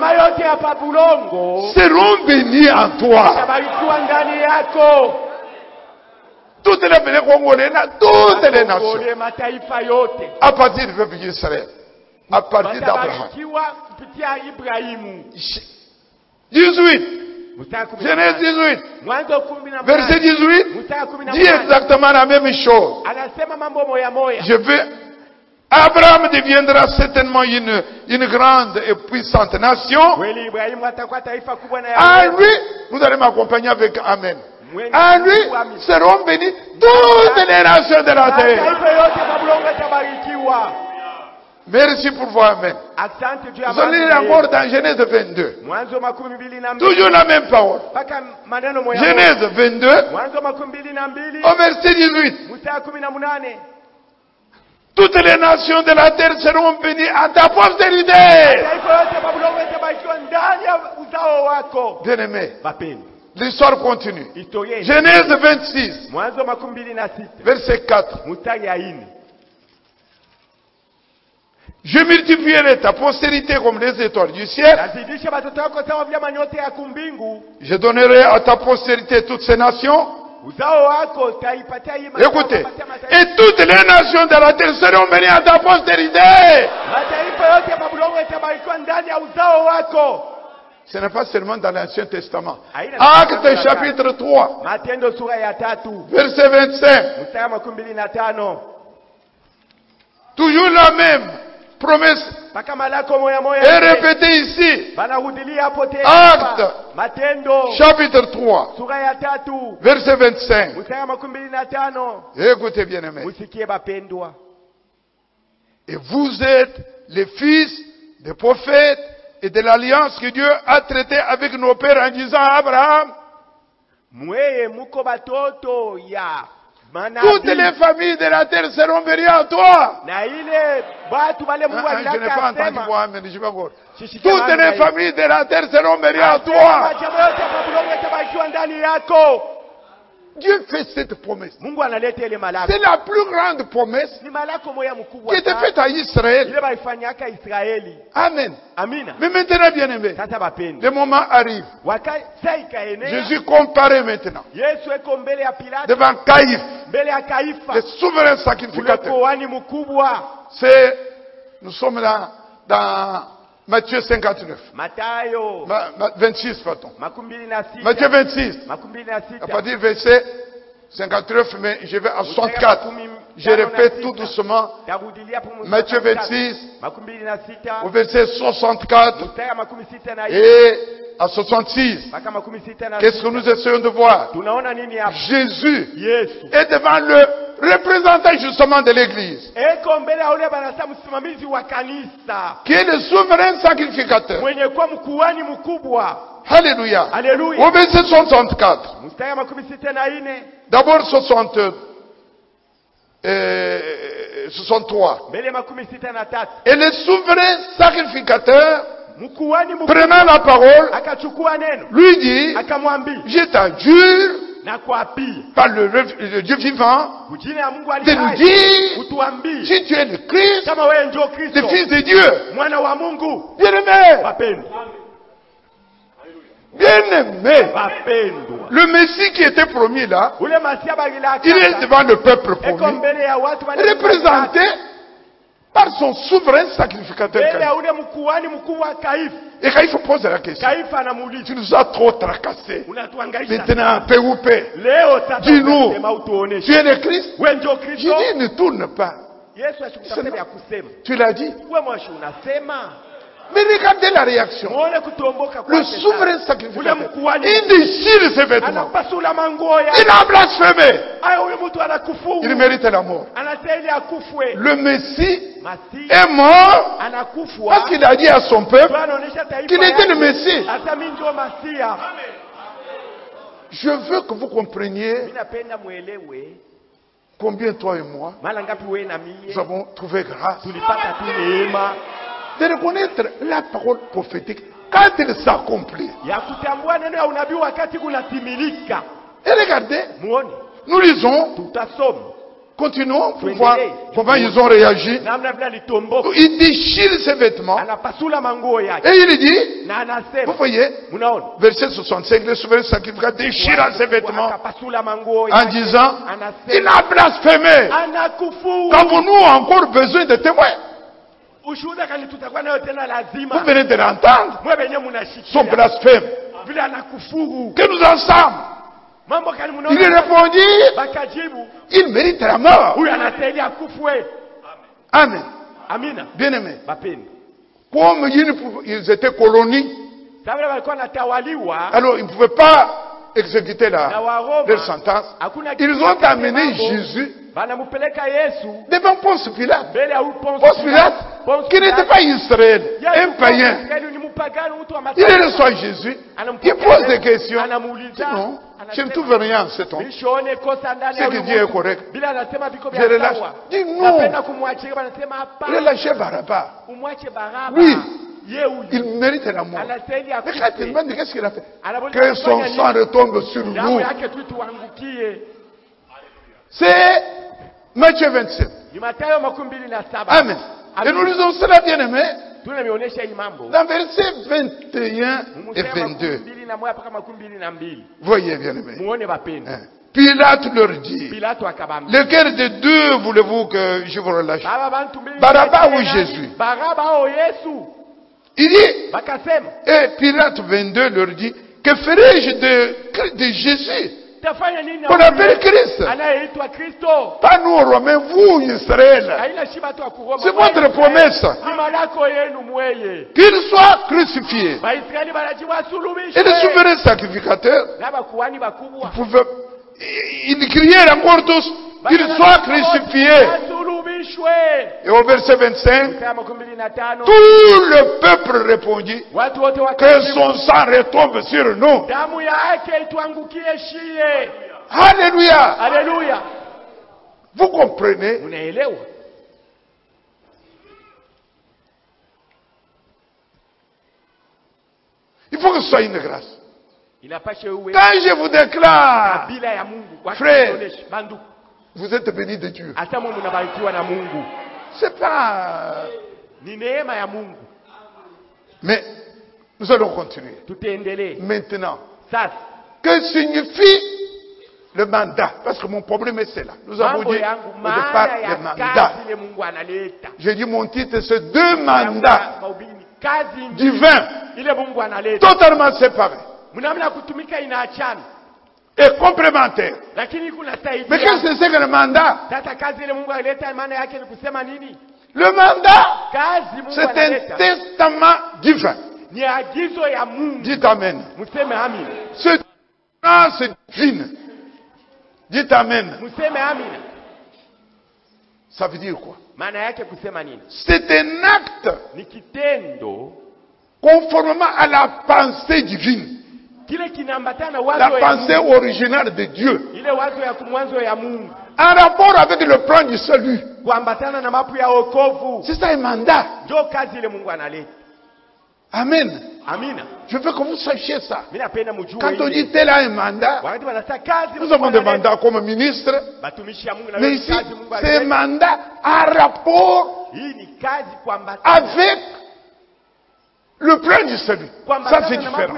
seront bénies en toi. Toutes les familles congolaises, toutes les nations. À partir du peuple d'Israël. À partir d'Abraham. dix-huit. Genèse dix-huit. Verset dix-huit. Dit exactement la même chose. Je veux. Abraham deviendra certainement une, une grande et puissante nation. À lui, vous allez m'accompagner avec Amen. À lui seront bénies toutes les nations de la terre. Merci pour vos Amen. Vous allez lire encore dans Genèse vingt-deux. Toujours la même parole. Genèse vingt-deux, au verset dix-huit. Toutes les nations de la terre seront bénies à ta postérité. Bien-aimé, l'histoire continue. Genèse vingt-six, verset quatre. Je multiplierai ta postérité comme les étoiles du ciel. Je donnerai à ta postérité toutes ces nations. Écoutez, et toutes les nations de la terre seront bénies à ta postérité. Ce n'est pas seulement dans l'Ancien Testament. Acte chapitre trois, verset vingt-cinq. Toujours la même promesse est répétée ici. Acte chapitre trois, verset vingt-cinq. Écoutez bien aimés. Et vous êtes les fils des prophètes et de l'alliance que Dieu a traitée avec nos pères en disant à Abraham, toutes les familles de la terre seront bénies en toi. Ah, je n'ai pas entendu moi, mais je vais voir. Toutes les familles de la terre seront bénies en toi. Dieu fait cette promesse. C'est la plus grande promesse qui était faite à Israël. Amen. Mais maintenant, bien aimé, le moment arrive. Jésus comparé maintenant devant Caïphe, le souverain sacrificateur. C'est, nous sommes là dans Matthieu cinquante-neuf. vingt-six, pardon. Matthieu vingt-six. À partir du verset cinquante-neuf, mais je vais à soixante-quatre. Je répète tout doucement. Matthieu vingt-six, au verset soixante-quatre et à soixante-six. Qu'est-ce que nous essayons de voir? Jésus est devant le représentant justement de l'église, qui est le souverain sacrificateur. Alléluia. Au verset soixante-quatre. D'abord soixante, euh, soixante-trois. Et le souverain sacrificateur, prenant la parole, lui dit, je t'adjure par le, le Dieu vivant de nous dire si tu es le Christ, le Fils de Dieu. Bien-aimé, bien-aimé, le Messie qui était promis là, il est devant le peuple promis, représenté par son souverain sacrificateur. Et quand il faut poser la question, tu nous as trop tracassé. Maintenant, paix ou paix, dis-nous, tu es le Christ? Je dis, ne tourne pas. Tu l'as dit? Mais regardez la réaction. Le souverain sacrificateur, il déchire ses vêtements. Il a blasphémé. Il mérite la mort. Le Messie est mort parce qu'il a dit à son peuple qu'il était le Messie. Je veux que vous compreniez combien toi et moi nous avons trouvé grâce de reconnaître la parole prophétique quand elle s'accomplit. Et regardez, nous lisons Continuons pour voir comment ils ont réagi. Il déchire ses vêtements. Et il dit, vous voyez, verset soixante-cinq, le souverain sacrificateur déchira ses vêtements en disant, il a blasphémé. Qu'avons-nous encore besoin de témoins? Vous venez de l'entendre. Son blasphème. Que nous en sommes. Il répondit, il mérite la mort. Amen. Bien aimé. Comme ils étaient colonis, alors ils ne pouvaient pas exécuter la, leur sentence. Ils ont amené Jésus devant Ponce Pilate. Ponce Pilate, qui n'était pas Israël, un païen. Il reçoit Jésus, il pose des questions. Non, je ne trouve rien en cet homme. Ce qu'il dit est correct. Je relâche. Dis non. Relâchez Barabas. Oui. Il mérite la mort. Mais quand il demande qu'est-ce qu'il a fait, que son sang retombe sur nous. C'est Matthieu vingt-sept. Amen. Et nous lisons cela, bien aimé, dans versets vingt et un et vingt-deux. Voyez, bien aimé. Pilate leur dit, lequel des deux voulez-vous que je vous relâche? Barabas ou Jésus? Il dit, et Pilate vingt-deux leur dit, que ferai-je de, de Jésus? On appelle Christ. Pas nous, Romains, vous, Israël. C'est votre promesse. Qu'il soit crucifié. Et le souverain sacrificateur, il criait encore tous, qu'il soit crucifié. Et au verset vingt-cinq, tout le peuple répondit, que son sang retombe sur nous. Alléluia. Alléluia. Vous comprenez? Il faut que ce soit une grâce. Quand je vous déclare, frère, vous êtes bénis de Dieu. C'est pas... Mais nous allons continuer. Maintenant, que signifie le mandat? Parce que mon problème est cela. Nous avons dit au départ le mandat. J'ai dit mon titre, c'est deux mandats divins, totalement séparés et complémentaires. Mais qu'est-ce que c'est que le mandat? Le mandat, c'est un testament divin. Dites Amen. C'est une divine. Dites Amen. Ça veut dire quoi? C'est un acte conformément à la pensée divine. La pensée originale de Dieu. En rapport avec le plan du salut. C'est ça un mandat. Amen. Je veux que vous sachiez ça. Quand on dit tel a un mandat, nous avons des mandats comme ministre, mais ici, c'est un mandat en rapport avec le plan du salut. Ça, c'est différent.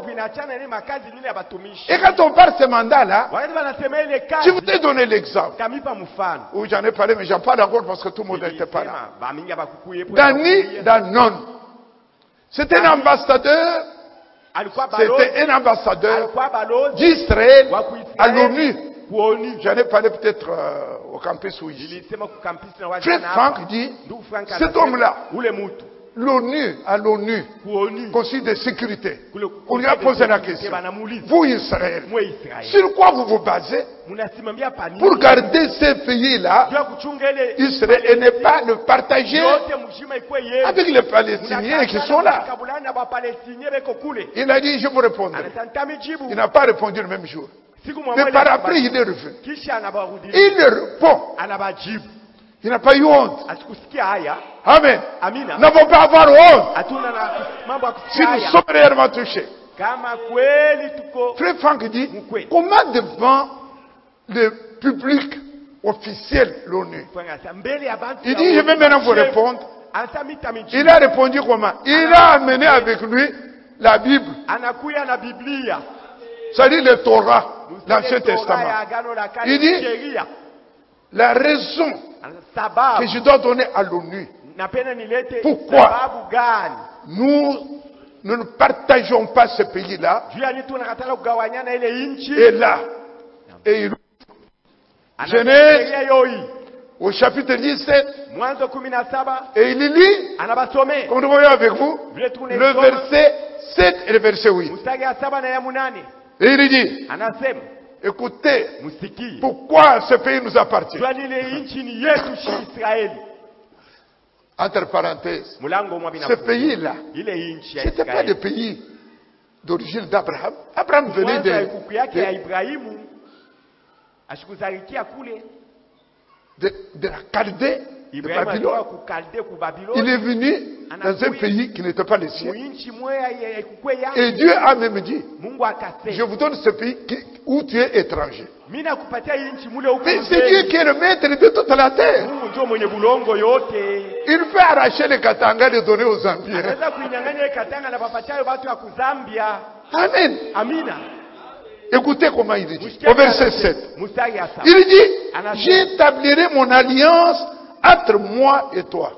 Et quand on parle de ce mandat-là, je voudrais donner l'exemple. Où j'en ai parlé, mais j'en parle encore parce que tout le monde n'était pas là. Dani Danon. C'était un ambassadeur, c'était un ambassadeur d'Israël à l'ONU. J'en ai parlé peut-être euh, au campus où il Frère Franck dit, cet homme-là, l'ONU, à l'ONU, Conseil de sécurité, on lui a posé la question, vous Israël, sur quoi vous vous basez pour garder ces pays-là, Israël, et ne pas le partager avec les Palestiniens qui sont là? Il a dit, je vous répondrai. Il n'a pas répondu le même jour. Mais par après, il est revenu. Il répond. Il n'a pas eu honte. Amen. Nous n'avons pas à avoir honte si nous sommes réellement touchés. Frère Franck dit, comment devant le public officiel l'ONU. Il dit, je vais maintenant vous répondre. Il a répondu comment? Il a amené avec lui la Bible. C'est-à-dire le Torah, l'Ancien Testament. Il dit, la raison que je dois donner à l'ONU, pourquoi nous, nous ne partageons pas ce pays-là, et là, et il Genèse au chapitre dix-sept, et il lit, comme nous voyons avec vous, le verset sept et le verset huit. Et il dit, écoutez, pourquoi ce pays nous appartient? Entre parenthèses, ce pays-là, ce n'était pas le pays d'origine d'Abraham. Abraham venait de, de, de la Chaldée, de Babylone. Il est venu dans un pays qui n'était pas le sien. Et Dieu a même dit, je vous donne ce pays qui, où tu es étranger. Mais c'est Dieu qui est le maître de toute la terre. Il peut arracher les Katanga et les donner aux Zambiens. Amen. Écoutez comment il dit. Au verset sept. Il dit, j'établirai mon alliance entre moi et toi.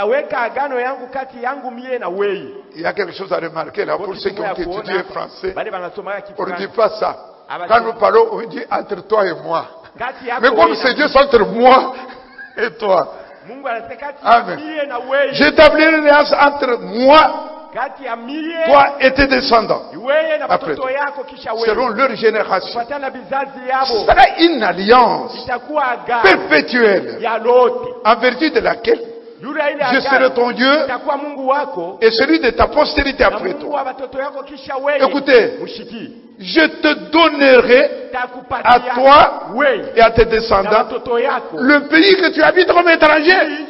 Il y a quelque chose à remarquer là pour ceux qui ont étudié français. On ne dit pas ça. Quand nous parlons, on dit entre toi et moi. Mais comme c'est Dieu, c'est entre moi et toi. Amen. J'établirai une alliance entre moi, toi et tes descendants. Après toi, selon leur génération. Ce sera une alliance perpétuelle en vertu de laquelle je serai ton Dieu et celui de ta postérité après toi. Écoutez, je te donnerai à toi et à tes descendants le pays que tu habites comme étranger.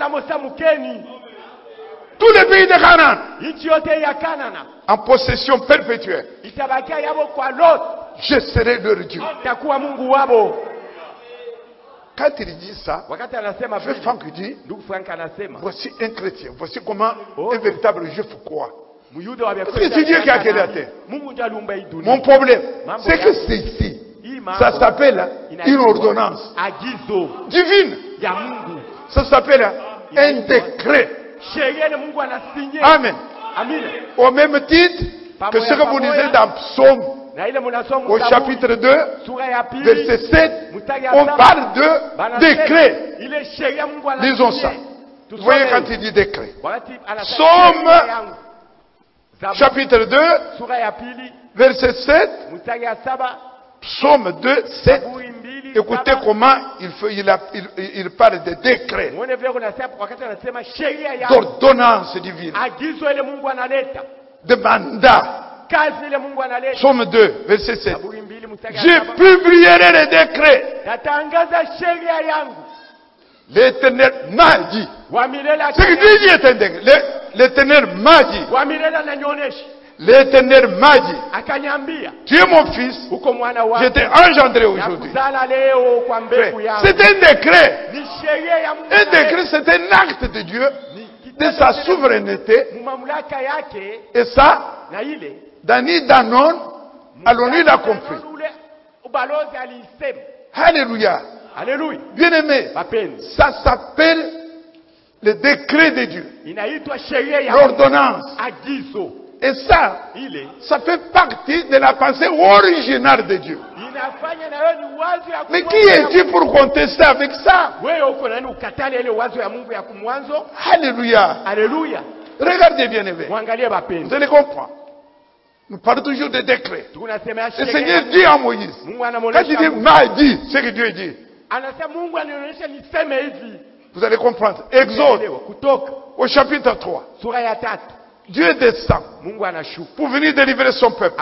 Tous les pays de Canaan en possession perpétuelle. Je serai leur Dieu. Quand il dit ça, frère Franck dit, voici un chrétien, voici comment un véritable juif croit. Parce que c'est Dieu qui a créé la terre. Mon problème, c'est que c'est ici. Ça s'appelle une ordonnance divine. Ça s'appelle un décret. Amen. Au même titre que ce que vous lisez dans Psaume, au chapitre deux, verset sept, on parle de décret. Lisons ça. Vous voyez quand il dit décret. Psaume, chapitre deux, verset sept. Psaume deux, sept. Écoutez comment il, fait, il, a, il, il parle de décret, d'ordonnance divine, de mandat. Psaume deux, verset sept. Je publierai les décrets. L'Éternel m'a dit. Ce que Dieu dit est un décret. L'Éternel m'a dit. L'Éternel m'a dit, tu es mon fils, je t'ai engendré aujourd'hui. C'est un décret. Un décret, c'est un acte de Dieu, de sa souveraineté. Et ça, Dani Danon, allons il a compris. Alléluia. Bien aimé, ça s'appelle le décret de Dieu. L'ordonnance. Et ça, ça fait partie de la pensée originale de Dieu. Mais qui es-tu pour contester avec ça? Alléluia. Alléluia. Regardez bien aimé. Vous allez comprendre. Nous parlons toujours de décrets. Le Seigneur dit à Moïse, quand il dit m'a dit, ce que Dieu dit. Vous allez comprendre. Exode, au chapitre trois. Dieu descend pour venir délivrer son peuple.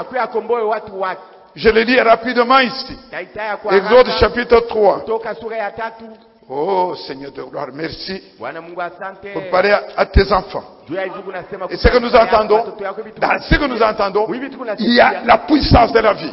Je le lis rapidement ici. Exode chapitre trois. Oh Seigneur de gloire, merci pour parler à tes enfants. Et ce que nous entendons, dans ce que nous entendons, il y a la puissance de la vie.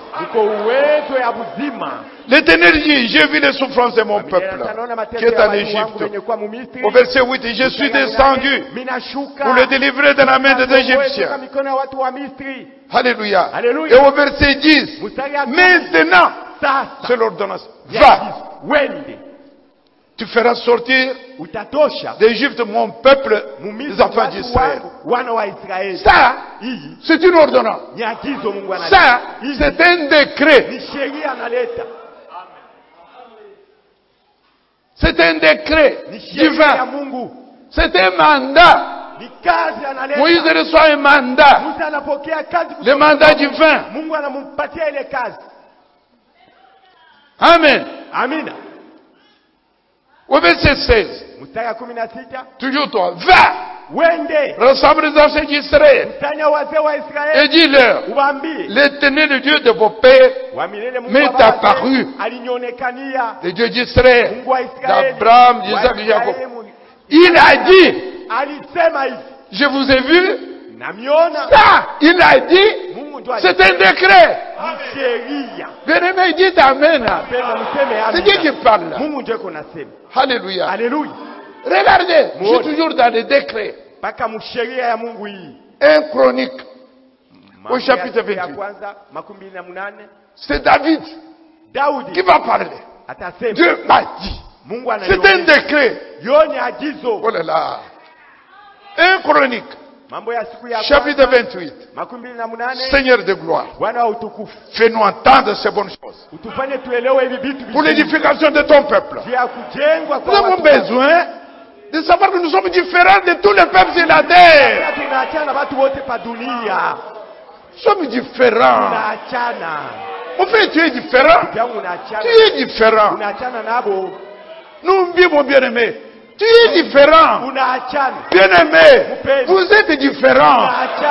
L'Éternel dit, j'ai vu les souffrances de mon peuple qui est en Égypte. Au verset huit, je suis descendu pour le délivrer de la main des Égyptiens. Alléluia. Et au verset dix, maintenant, c'est l'ordonnance. Va. Tu feras sortir d'Égypte mon peuple, les enfants d'Israël. Ça, c'est une ordonnance. Ça, c'est un décret. C'est un décret divin. C'est un mandat. Moïse reçoit un mandat. Le mandat divin. Amen. Amen. Au verset seize, toujours toi, va, rassemble les anciens d'Israël et dis-leur, l'Éternel, le Dieu de vos pères, m'est apparu, le Dieu d'Israël, d'Abraham, d'Isaac, de Jacob. Il a dit, je vous ai vu, ça, il a dit, c'est un décret. Bien-aimé, il dit Amen. C'est Dieu qui parle là. Alléluia. Alléluia. Regardez, je suis toujours dans les décrets. Un Chronique, au chapitre vingt-huit. C'est David qui va parler. Dieu m'a dit. C'est un décret. Oh là là. Un Chronique. Chapitre vingt-huit. Seigneur de gloire, fais-nous entendre ces bonnes choses pour l'édification de ton peuple. Nous avons besoin de savoir que nous sommes différents de tous les peuples de la terre. Nous sommes différents. Mon frère, tu es différent. Tu es différent. Nous vivons bien aimés. Tu es différent. Bien-aimé, vous êtes différents.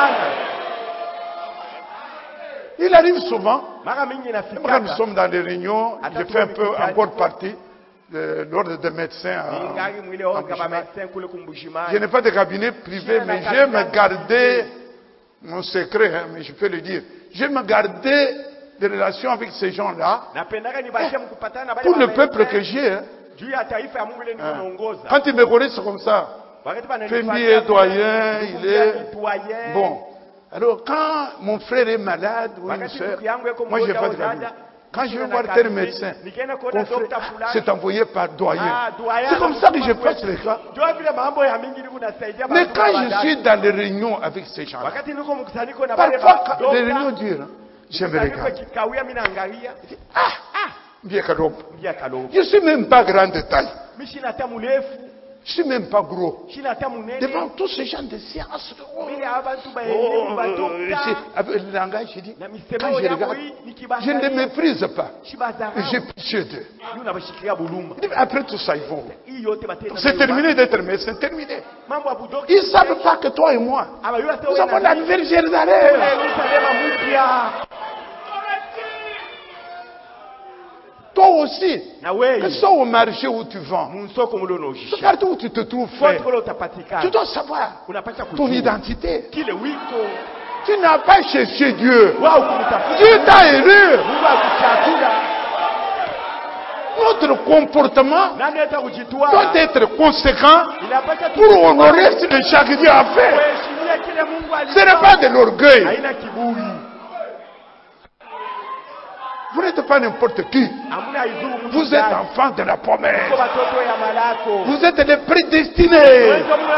Il arrive souvent, quand nous sommes dans des réunions, je fais un peu encore partie de l'ordre des médecins. Je n'ai pas de cabinet privé, mais j'aime garder mon secret, hein, mais je peux le dire. J'aime garder des relations avec ces gens-là pour le peuple que j'ai. Hein. Quand ils me connaissent comme ça, Fembi est doyen, il est bon. Alors quand mon frère est malade ou une soeur, moi je n'ai pas de cabinet. Quand je vais voir tel médecin, c'est envoyé par doyen. C'est comme ça que je passe les cas. Mais quand je suis dans les réunions avec ces gens-là, parfois quand les réunions durent, je me regarde. Ah, je ne suis même pas grand de taille. Je ne suis même pas gros. Devant tous ces gens de science. Oh, oh, avec le langage, je dis, quand je regarde, je ne les méprise pas. J'ai pitié d'eux. Après tout ça, ils vont. C'est terminé d'être médecin, c'est terminé. Ils ne savent pas que toi et moi, nous avons la nouvelle Jérusalem. Toi aussi, que ce soit au marché où tu vends, partout où tu te trouves, frère, tu dois savoir ton identité. Tu n'as pas cherché Dieu. Dieu t'a élu. Notre comportement doit être conséquent pour honorer ce que chaque Dieu a fait. Ce n'est pas de l'orgueil. Vous n'êtes pas n'importe qui. Vous êtes enfants de la promesse. Vous êtes les prédestinés.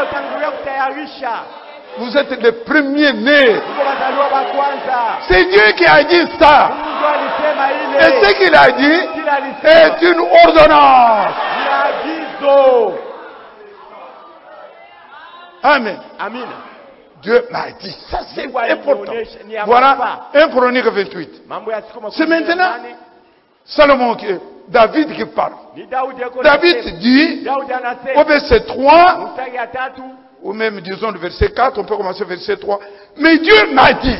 Vous êtes les premiers nés. C'est Dieu qui a dit ça. Et ce qu'il a dit est une ordonnance. Amen. Amen. Dieu m'a dit, ça c'est important. Voilà, un Chronique vingt-huit. C'est maintenant Salomon, qui, David qui parle. David dit, au verset trois, ou même disons le verset quatre, on peut commencer au verset trois. Mais Dieu m'a dit,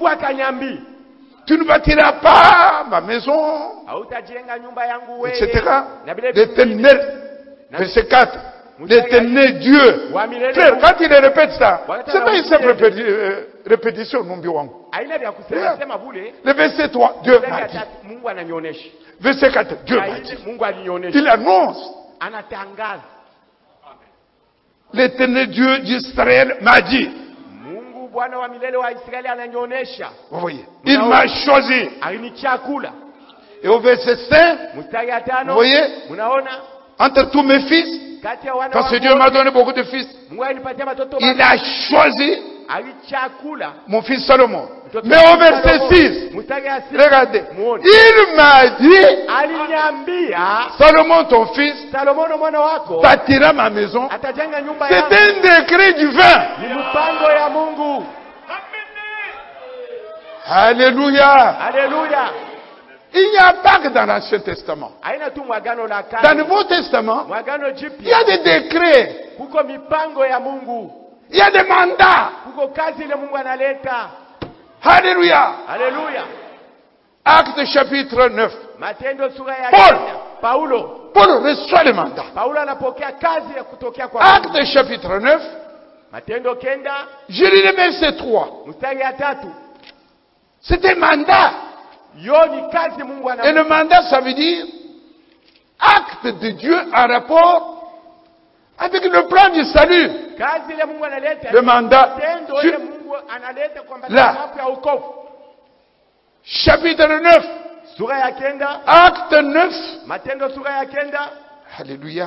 tu ne bâtiras pas ma maison, et cetera. L'Éternel Verset quatre. L'éternel Dieu. Frère, quand il répète ça, c'est pas une simple répéti- euh, répétition. Non, le verset trois, Dieu m'a dit. Verset quatre, Dieu m'a dit. Il annonce. L'éternel Dieu d'Israël m'a dit. Vous voyez, il m'a choisi. Et au verset cinq, vous voyez, entre tous mes fils, parce que Dieu m'a donné beaucoup de fils, il a choisi mon fils Salomon. Mais au verset six, regardez, il m'a dit, Salomon ton fils bâtira ma maison. C'est un décret divin. Alléluia. Alléluia. Il n'y a pas que dans l'Ancien Testament. Dans le Nouveau Testament, il y a des décrets. Il y a des mandats. Alléluia. Alléluia. Acte chapitre neuf. Paul. Paul reçoit le mandat. Acte chapitre neuf. Je lis le verset trois. C'est un mandat. Et le mandat, ça veut dire acte de Dieu en rapport avec le plan du salut. Le mandat. Là. Chapitre neuf. Acte neuf. Alléluia.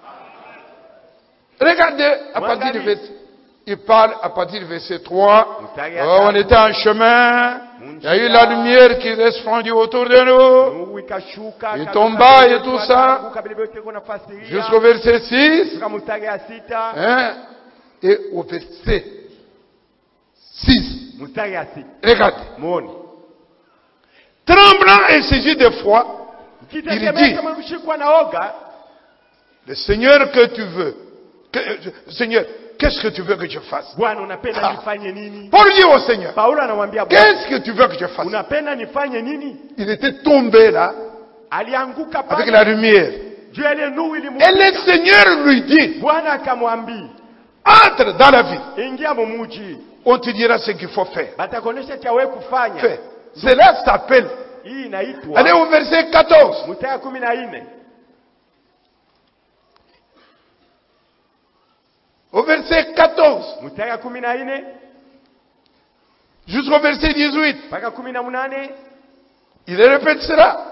Regardez à partir du verset. Il parle à partir du verset trois. Oh, on était en chemin. Il y a eu la lumière qui resplendit autour de nous. Il tomba et tout ça. Jusqu'au verset six. Hein? Et au verset six. Regardez. Tremblant et saisi de foi, il dit, le Seigneur que tu veux, que, Seigneur, qu'est-ce que tu veux que je fasse? Ah. Pour dire au Seigneur, qu'est-ce que tu veux que je fasse? Il était tombé là, avec la lumière. Et le Seigneur lui dit, entre dans la ville. On te dira ce qu'il faut faire. Fais. Cela s'appelle. Allez au verset quatorze. Au verset quatorze. Jusqu'au verset dix-huit. Il répète cela.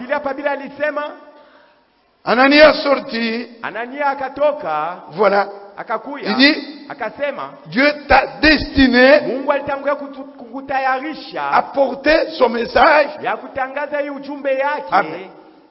Anania sorti. Voilà. Il dit, Dieu t'a destiné à porter son message. Amen.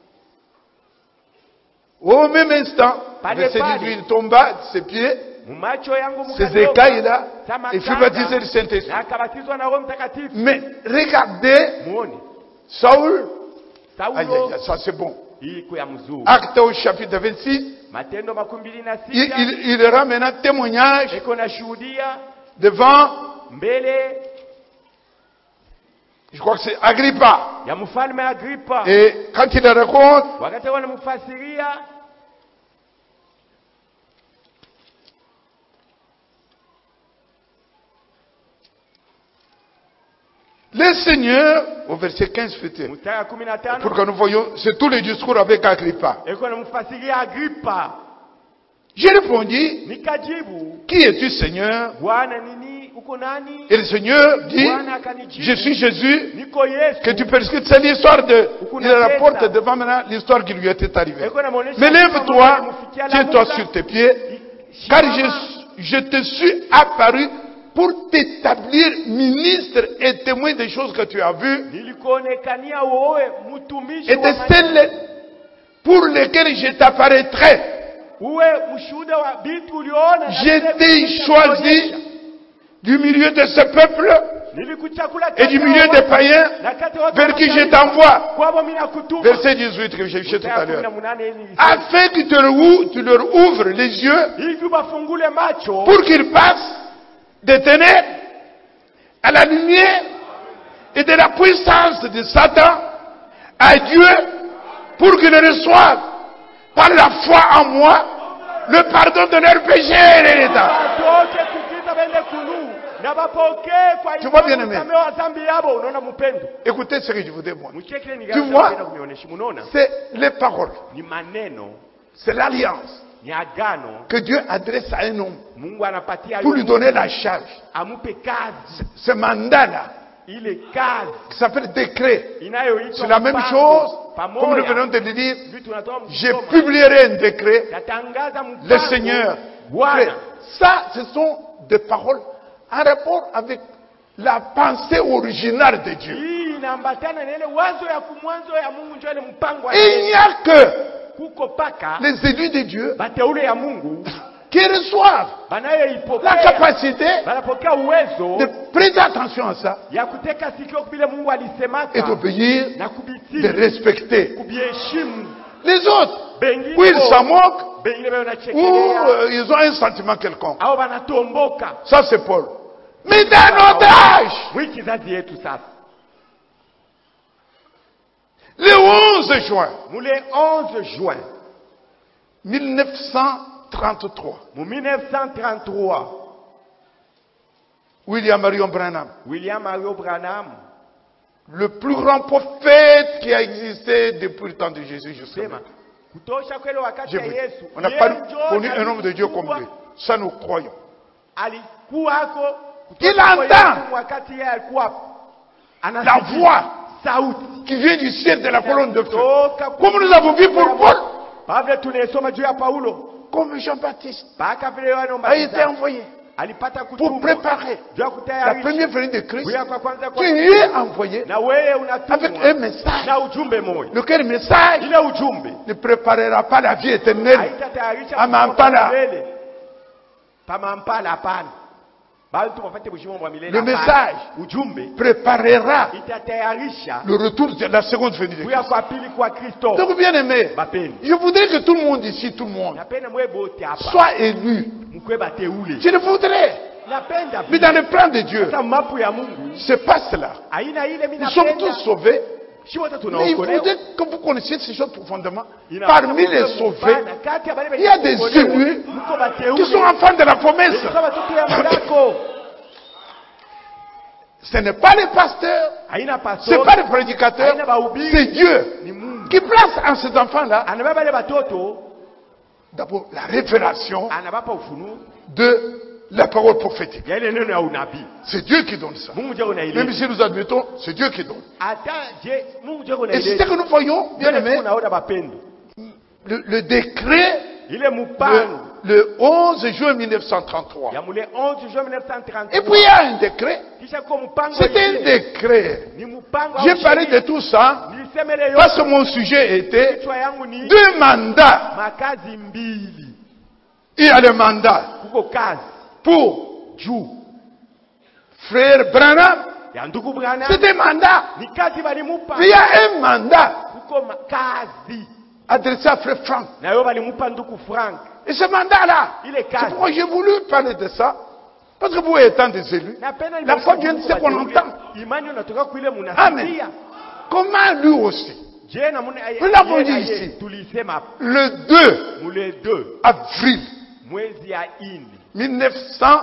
Au même instant, verset dix-huit, il tomba de ses pieds, ses écailles là, et fut baptisé du Saint-Esprit. Mais regardez, Saül, aïe, aïe, ça c'est bon. Acte au chapitre vingt-six, il, il, il rend maintenant témoignage devant, je crois que c'est Agrippa. Et quand il le raconte, le Seigneur, au verset quinze, pour que nous voyons, c'est tous les discours avec Agrippa. J'ai répondu, qui es-tu, Seigneur? Et le Seigneur dit, je suis Jésus, que tu persécutes. C'est l'histoire de, il rapporte devant maintenant l'histoire qui lui était arrivée. Mais lève-toi, tiens-toi sur tes pieds, car je, je te suis apparu pour t'établir ministre et témoin des choses que tu as vues, et de celles pour lesquelles je t'apparaîtrai. Je t'ai choisi du milieu de ce peuple et du milieu des païens vers qui je t'envoie. Verset dix-huit que j'ai fait tout à l'heure. Afin que tu leur, tu leur ouvres les yeux pour qu'ils passent des ténèbres à la lumière et de la puissance de Satan à Dieu, pour qu'ils reçoivent par la foi en moi le pardon de leurs péchés. Tu vois, bien aimé. Écoutez ce que je vous dis, moi. Tu vois, c'est les paroles. C'est l'alliance que Dieu adresse à un homme pour lui donner la charge. Ce mandat-là, qui s'appelle décret, c'est la même chose. Comme nous venons de le dire, je publierai un décret. Le Seigneur. Ça, ce sont des paroles en rapport avec la pensée originale de Dieu. Il n'y a que les élus de Dieu qui reçoivent la capacité de prêter attention à ça et d'obéir, de respecter. Les autres, où ils s'en moquent, ou euh, ils ont un sentiment quelconque. Ça, c'est Paul. Mais dans notre âge, le onze juin, le onze juin mille neuf cent trente-trois, mille neuf cent trente-trois, William Marion Branham, William Marion Branham, le plus grand prophète qui a existé depuis le temps de Jésus jusqu'à maintenant. On n'a pas connu un homme de Dieu comme lui. Ça, nous croyons. Il entend la voix qui vient du ciel de la colonne de feu. Comme nous avons vu pour Paul, comme Jean-Baptiste a été envoyé pour préparer la première venue de Christ, qui lui est envoyé avec un message. Lequel message ne préparera pas la vie éternelle à Mampala. Le message préparera le retour de la seconde venue de Christ. Donc, bien aimé, je voudrais que tout le monde ici, tout le monde, soit élu. Je le voudrais. Mais dans le plan de Dieu, c'est pas cela. Nous sommes tous sauvés. Mais il faudrait que vous connaissiez ces choses profondément. Parmi les sauvés, il y a des élus qui sont enfants de la promesse. Ce n'est pas les pasteurs, ce n'est pas les prédicateurs, c'est Dieu qui place en ces enfants-là d'abord la révélation de la parole prophétique. C'est Dieu qui donne ça. Même si nous admettons, c'est Dieu qui donne. Et c'est ce que nous voyons, bien aimé, le, le décret le, le onze juin mille neuf cent trente-trois. Et puis il y a un décret. C'était un décret. J'ai parlé de tout ça parce que mon sujet était deux mandats. Il y a le mandat pour frère Branham, c'est un mandat. Il y a un mandat adressé à frère Frank. Et ce mandat-là, c'est pourquoi j'ai voulu parler de ça. Parce que vous étant des élus, la foi vient de ce qu'on entend. Amen. Comment lui aussi? Nous l'avons dit ici. Le deux avril mille neuf cent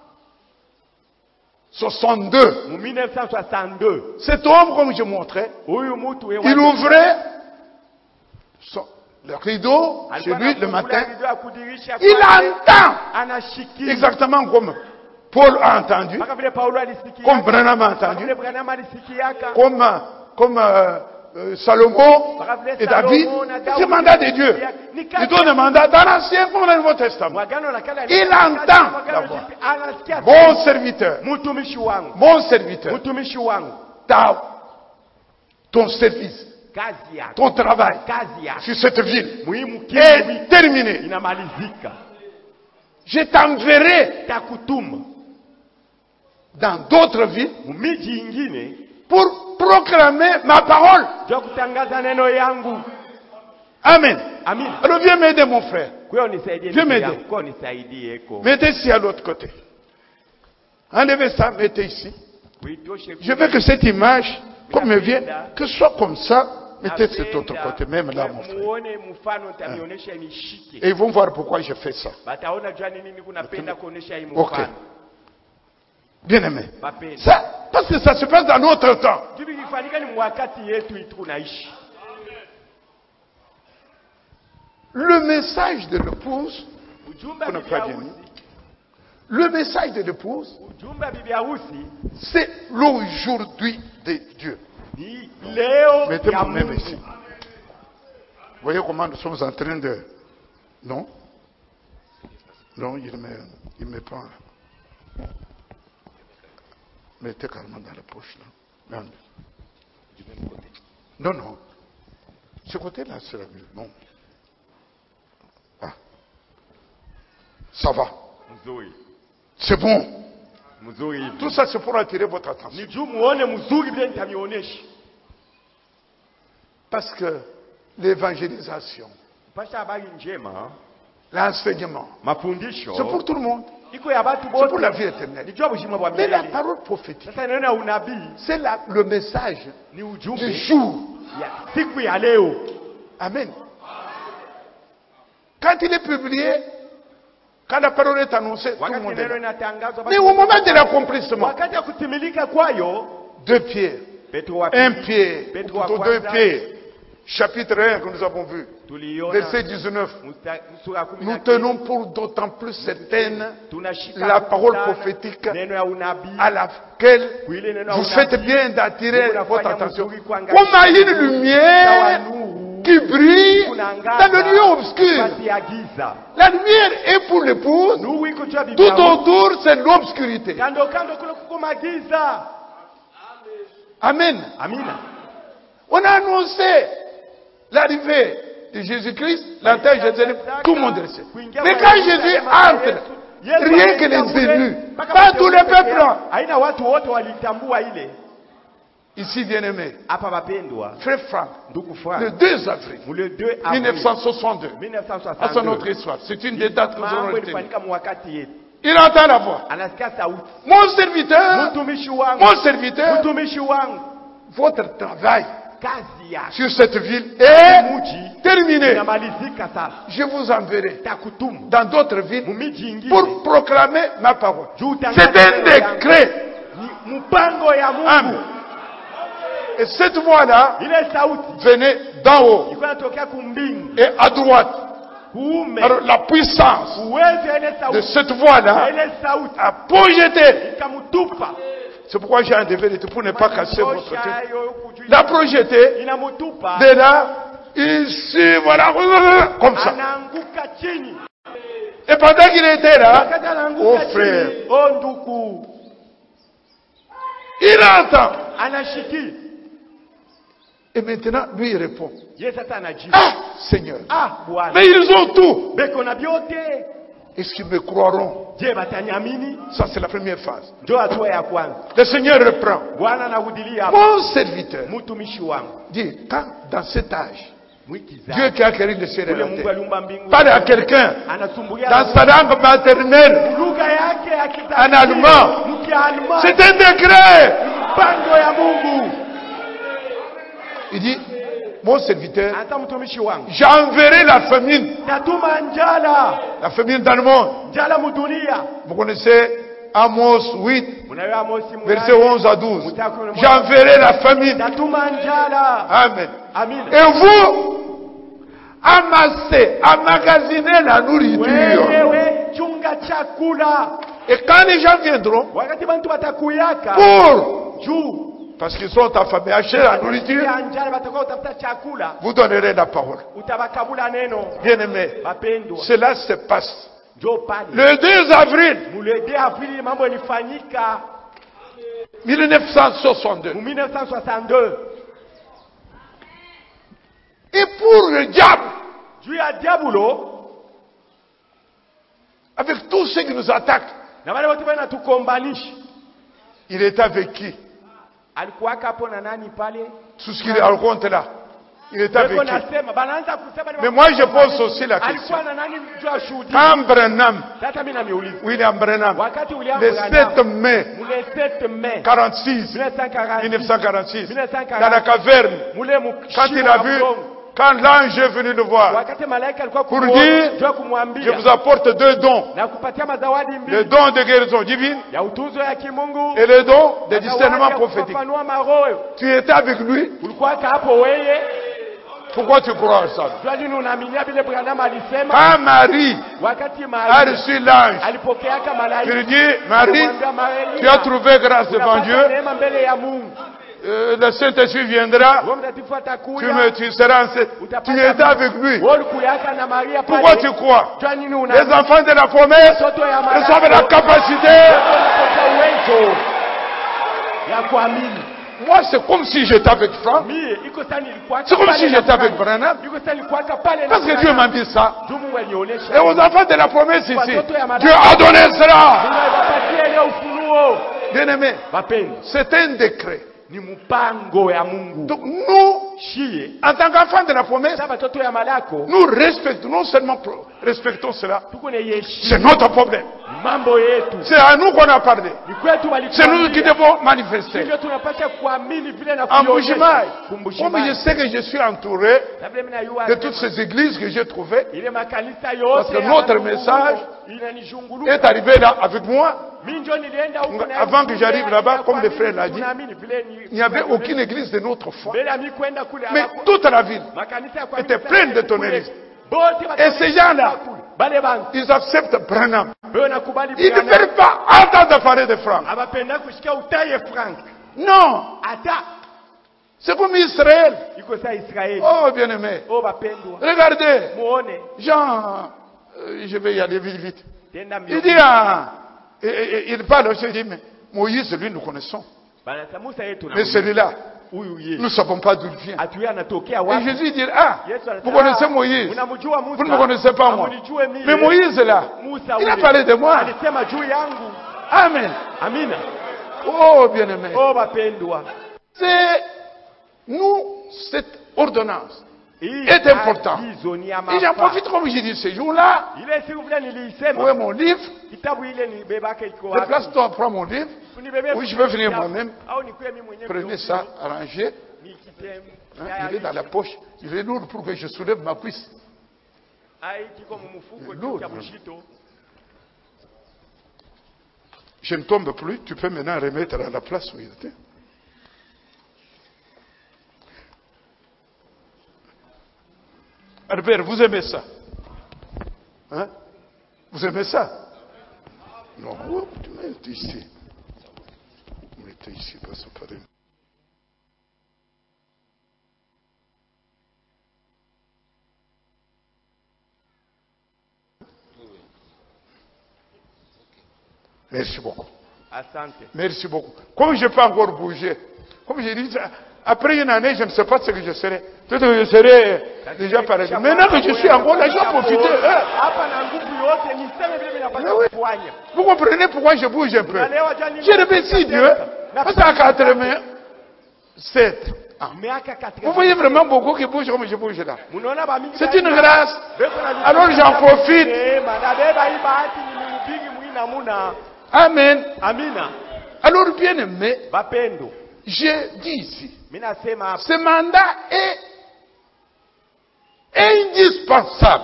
soixante-deux. Cet homme, comme je montrais, il ouvrait son, le rideau chez lui le matin. Il entend exactement comme Paul a entendu, comme Branham a entendu, comme, comme euh, euh, Salomon et David. C'est le mandat de Dieu. Il donne un mandat dans l'Ancien comme dans le Nouveau Testament. Il entend la voix. Mon serviteur, mon serviteur, ta, ton service, ton travail sur cette ville est terminé. Je t'enverrai dans d'autres villes pour proclamer ma parole. Amen. Alors viens m'aider mon frère. Viens m'aider. Mettez ici à l'autre côté. Enlevez ça, mettez ici. Je veux que cette image, comme elle vient, que ce soit comme ça. Mettez cet autre côté, même là, mon frère. Et ils vont voir pourquoi je fais ça. Ok. Bien aimé. Ça, parce que ça se passe dans notre temps. Le message de l'épouse, le message de l'épouse, c'est l'aujourd'hui de Dieu. Mettez-moi même ici. Vous voyez comment nous sommes en train de... Non? Non, il me, il me prend. Mettez carrément dans la poche là. Non, non. Ce côté-là, c'est la Bible. Non. Ah. Ça va. C'est bon. Tout ça, c'est pour attirer votre attention. Parce que l'évangélisation, l'enseignement, c'est pour tout le monde. C'est pour la vie éternelle. Mais la parole prophétique, c'est le message du jour. Amen. Quand il est publié, quand la parole est annoncée, tout le monde est là. Mais au moment de l'accomplissement, deux pieds, un pied, ou plutôt deux pieds, chapitre un que nous avons vu, verset dix-neuf, nous tenons pour d'autant plus certaine la parole prophétique à laquelle vous faites bien d'attirer votre attention. Comme à une lumière qui brille dans le lieu obscur. La lumière est pour l'épouse, tout autour c'est l'obscurité. Amen. On a annoncé l'arrivée de Jésus-Christ, l'entrée de Jérusalem, tout le monde le sait. Mais quand Jésus entre, rien que les élus, pas tous les peuples. Ici, bien-aimé, frère Franck, le deux avril mille neuf cent soixante-deux, à son autre histoire, c'est une des dates que nous avons retenues. Il entend la voix. Mon serviteur, mon serviteur, votre travail sur cette ville est terminé. Je vous enverrai dans d'autres villes pour proclamer ma parole. C'est un décret. Amen. Et cette voix-là venait d'en haut et à droite. Alors la puissance de cette voix-là a projeté. C'est pourquoi j'ai un devoir de pour ne pas casser votre tête. La projeté de là, ici, voilà, comme ça. Et pendant qu'il était là, oh frère, il entend. Et maintenant, lui, il répond. Ah, Seigneur. Mais ils ont tout. Est-ce qu'ils me croiront? Ça, c'est la première phase. Le Seigneur reprend. Mon serviteur dit, quand dans cet âge, Dieu qui a créé le ciel et la terre parle à quelqu'un dans sa langue maternelle, en allemand, c'est un décret. Il dit, mon serviteur, j'enverrai la famine. La famine dans le monde. Vous connaissez Amos huit, verset onze à douze. J'enverrai la famine. Amen. Et vous, amassez, emmagasinez la nourriture. Et quand les gens viendront, pour parce qu'ils sont affamés, achetez la nourriture, vous donnerez la parole. Bien aimé, cela se passe le deux avril mille neuf cent soixante-deux. Et pour le diable, avec tous ceux qui nous attaquent, il est avec qui? Tout ce qu'il rencontre là. Il est avec qui? Mais moi je pose aussi la question. Quand Branham, William Branham, le sept mai mille neuf cent quarante-six, dans la caverne, quand il a vu, quand l'ange est venu le voir, pour dire, je vous apporte deux dons, le don de guérison divine et le don de discernement prophétique. Tu étais avec lui? Pourquoi tu crois à ça? Quand Marie a reçu l'ange, tu lui dis, Marie, tu as trouvé grâce devant Dieu, euh, le Saint-Esprit viendra, tu, me, tu seras enceinte. Tu étais avec lui. Pourquoi tu crois? Les enfants de la promesse reçoivent la capacité. Moi, c'est comme si j'étais avec Franck. C'est comme si j'étais avec Branham. Parce que Dieu m'a dit ça. Et aux enfants de la promesse ici, Dieu a donné cela. Bien aimé, c'est un décret. Donc nous, en tant qu'enfants de la promesse, nous respectons, non seulement respectons cela, c'est notre problème. C'est à nous qu'on a parlé. C'est nous qui devons manifester. En Bujimaï, comme je sais que je suis entouré de toutes ces églises que j'ai trouvées, parce que notre message est arrivé là avec moi. Avant que j'arrive là-bas, comme le frère l'a dit, il n'y avait aucune église de notre foi. Mais toute la ville était pleine de tonneristes. Et ces gens-là, ils acceptent Branham. Ils ne veulent pas entendre parler de Franck. Non. C'est comme Israël. Oh, bien-aimé. Regardez. Jean, euh, je vais y aller vite, vite. Il dit, ah, et, et, il parle aussi, il dit, mais Moïse, lui, nous connaissons. Mais celui-là, nous ne savons pas d'où il vient. Et Jésus dit, ah, vous connaissez Moïse. Vous ne me connaissez pas moi. Mais Moïse, là, il a parlé de moi. Amen. Oh, bien-aimé. C'est nous, cette ordonnance est importante. Et j'en profite, comme j'ai dit ce jour-là. Où est mon livre? Déplace-toi, prends mon livre. Oui, je vais venir moi-même. Prenez ça, arrangez. Hein, il est dans la poche. Il est lourd pour que je soulève ma cuisse. Lourd. Je ne tombe plus. Tu peux maintenant remettre à la place où il était. Albert, vous aimez ça? Hein? Vous aimez ça? Non, tu mets ici. Mettez ici, pas ça, pas de... Merci beaucoup. Merci beaucoup. Comme je peux encore bouger, comme j'ai dit, après une année, je ne sais pas ce que je serai. Peut-être que je serai déjà par exemple. Maintenant que je suis encore là, je vais profiter. Oui. Vous comprenez pourquoi je bouge un peu? Je remercie Dieu. Parce qu'à quatre-vingt-sept ans, vous voyez vraiment beaucoup qui bougent comme je bouge là. C'est une grâce. Alors j'en profite. Amen. Alors bien aimé, je dis ici, ce mandat est indispensable.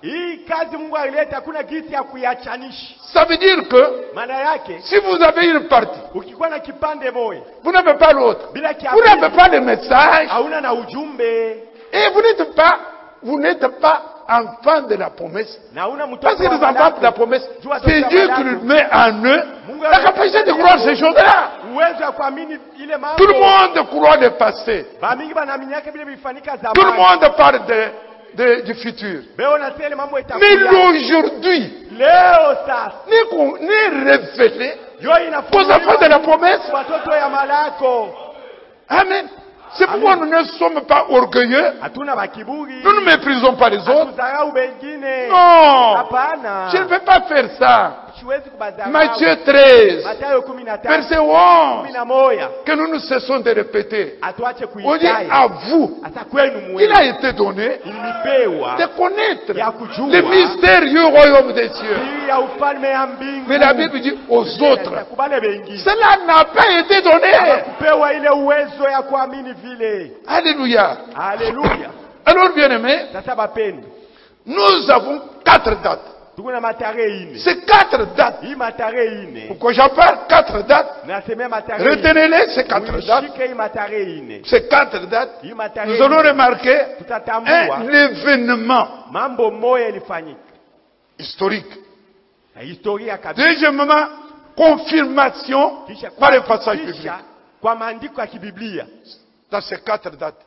Ça veut dire que si vous avez une partie, vous n'avez pas l'autre. Vous n'avez pas le message. Et vous n'êtes pas, vous n'êtes pas enfant de la promesse. Parce que les enfants de la promesse, c'est Dieu qui le met en eux la capacité de croire ces choses-là. Tout le monde croit le passé. Tout le monde parle de, de, du futur. Mais l'aujourd'hui n'est révélé aux enfants de la promesse. Amen. C'est pourquoi nous ne sommes pas orgueilleux. Nous ne méprisons pas les autres. Non, je ne peux pas faire ça. Matthieu treize, verset onze, que nous nous cessons de répéter. On dit à vous, il a été donné de connaître le mystérieux royaume des cieux. Mais la Bible dit aux autres, cela n'a pas été donné. Alléluia. Alléluia. Alors bien aimé, nous avons quatre dates. Ces quatre dates. Pourquoi j'en parle quatre dates? Retenez-les, ces quatre dates. Ces quatre dates, nous allons remarquer un événement historique. Deuxièmement, confirmation par les passages bibliques. Dans ces quatre dates.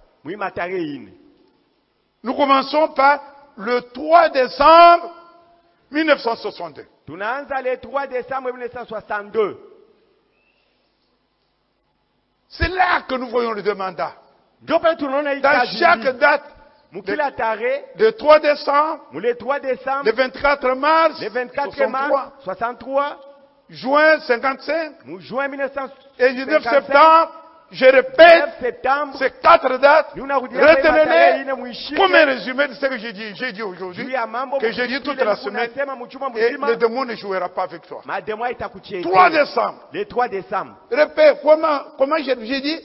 Nous commençons par le trois décembre mille neuf cent soixante-deux. Tunaanza le trois décembre mille neuf cent soixante-deux. C'est là que nous voyons le mandat. Dans chaque date, le trois décembre, le vingt-quatre mars, le vingt-quatre mars soixante-trois, juin cinquante-cinq, juin mille neuf cent et le dix-neuf septembre. Je répète, ces quatre dates, retenez-les pour me résumer de ce que j'ai dit, j'ai dit aujourd'hui, que j'ai dit toute la semaine, et le démon ne jouera pas avec toi. trois décembre. Le trois décembre. Répète, comment, comment j'ai dit?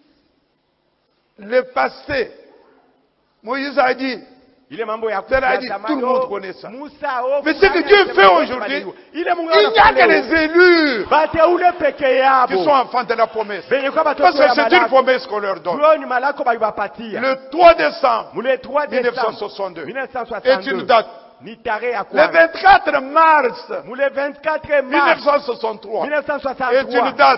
Le passé. Moïse a dit, il a dit, tout le monde connaît ça. Mais ce que Dieu fait aujourd'hui, il n'y a que les élus qui sont enfants de la promesse. Parce que c'est une promesse qu'on leur donne. Le trois décembre mille neuf cent soixante-deux est une date. Le vingt-quatre mars mille neuf cent soixante-trois est une date.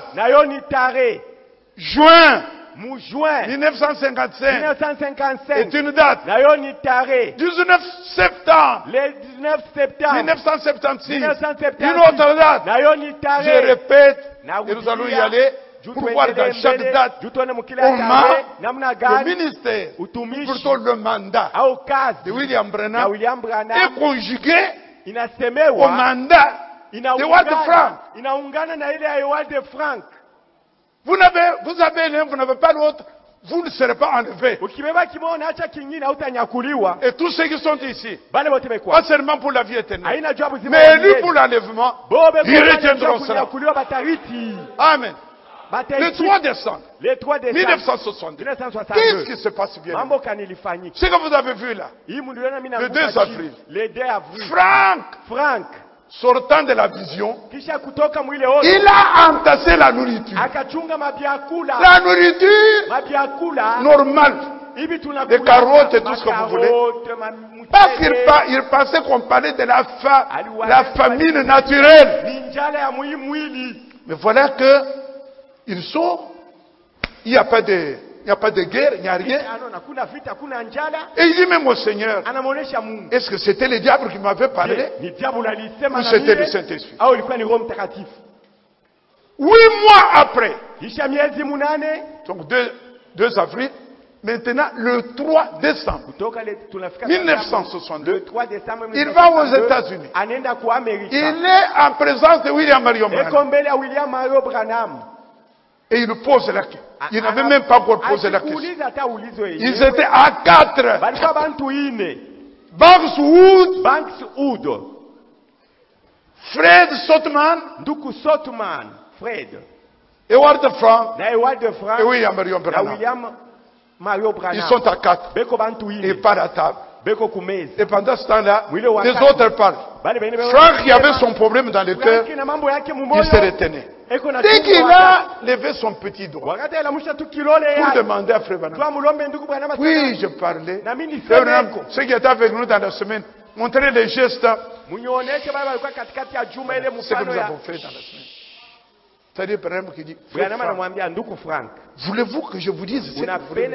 Juin mille neuf cent cinquante-cinq est une date. dix-neuf septembre mille neuf cent septante-six une autre date. Je répète, et nous allons y aller pour voir dans chaque date comment le ministère, ou plutôt le mandat de William Branham est conjugué au mandat de Walter Frank. Vous n'avez, vous avez l'un, vous n'avez pas l'autre, vous ne serez pas enlevés. Et tous ceux qui sont ici, pas seulement pour la vie éternelle, mais lui pour l'enlèvement, ils retiendront cela. Amen. Le trois décembre mille neuf cent soixante-deux, qu'est-ce qui se passe bien? Ce que vous avez vu là, le deux avril, Frank, Frank sortant de la vision, il a entassé la nourriture. La nourriture normale, les carottes et tout ce que vous voulez. Parce qu'il il pensait qu'on parlait de la, fa, la famine naturelle. Mais voilà que il sort, il n'y a pas de... Il n'y a pas de guerre, il n'y a rien. Et il dit même au Seigneur, est-ce que c'était le diable qui m'avait parlé ou c'était le Saint-Esprit? Huit mois après, donc deux avril, maintenant le trois décembre mille neuf cent soixante-deux, il va aux États-Unis. Il est en présence de William Branham. Et il pose la question. Il n'avait même pas encore posé la question. Ils étaient à quatre. Banks Wood, Fred Sotman, Fred, Howard Frank et William Branham. Ils sont à quatre. Et pas à table. Et pendant ce temps-là, les autres parlent. Frank qui avait son problème dans le cœur, il se retenait. Dès qu'il a levé son petit doigt pour demander à Frère Branham, oui, je parlais. Frère Branham, ceux qui étaient avec nous dans la semaine, montrez les gestes. Ce que nous avons fait dans la semaine. C'est-à-dire, Branham qui dit, voulez-vous que je vous dise ce que vous voulez?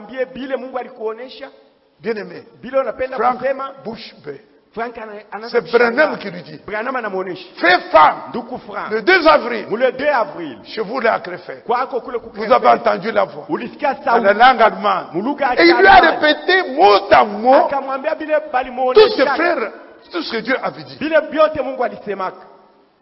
Bien aimé, Frank bouche bée. C'est Branham qui lui dit. Frère Frank, le deux avril, chez vous là à Crefeld, vous avez entendu la voix, dans la langue allemande. Et il lui a répété mot à mot tous ses frères, tout ce que Dieu avait dit.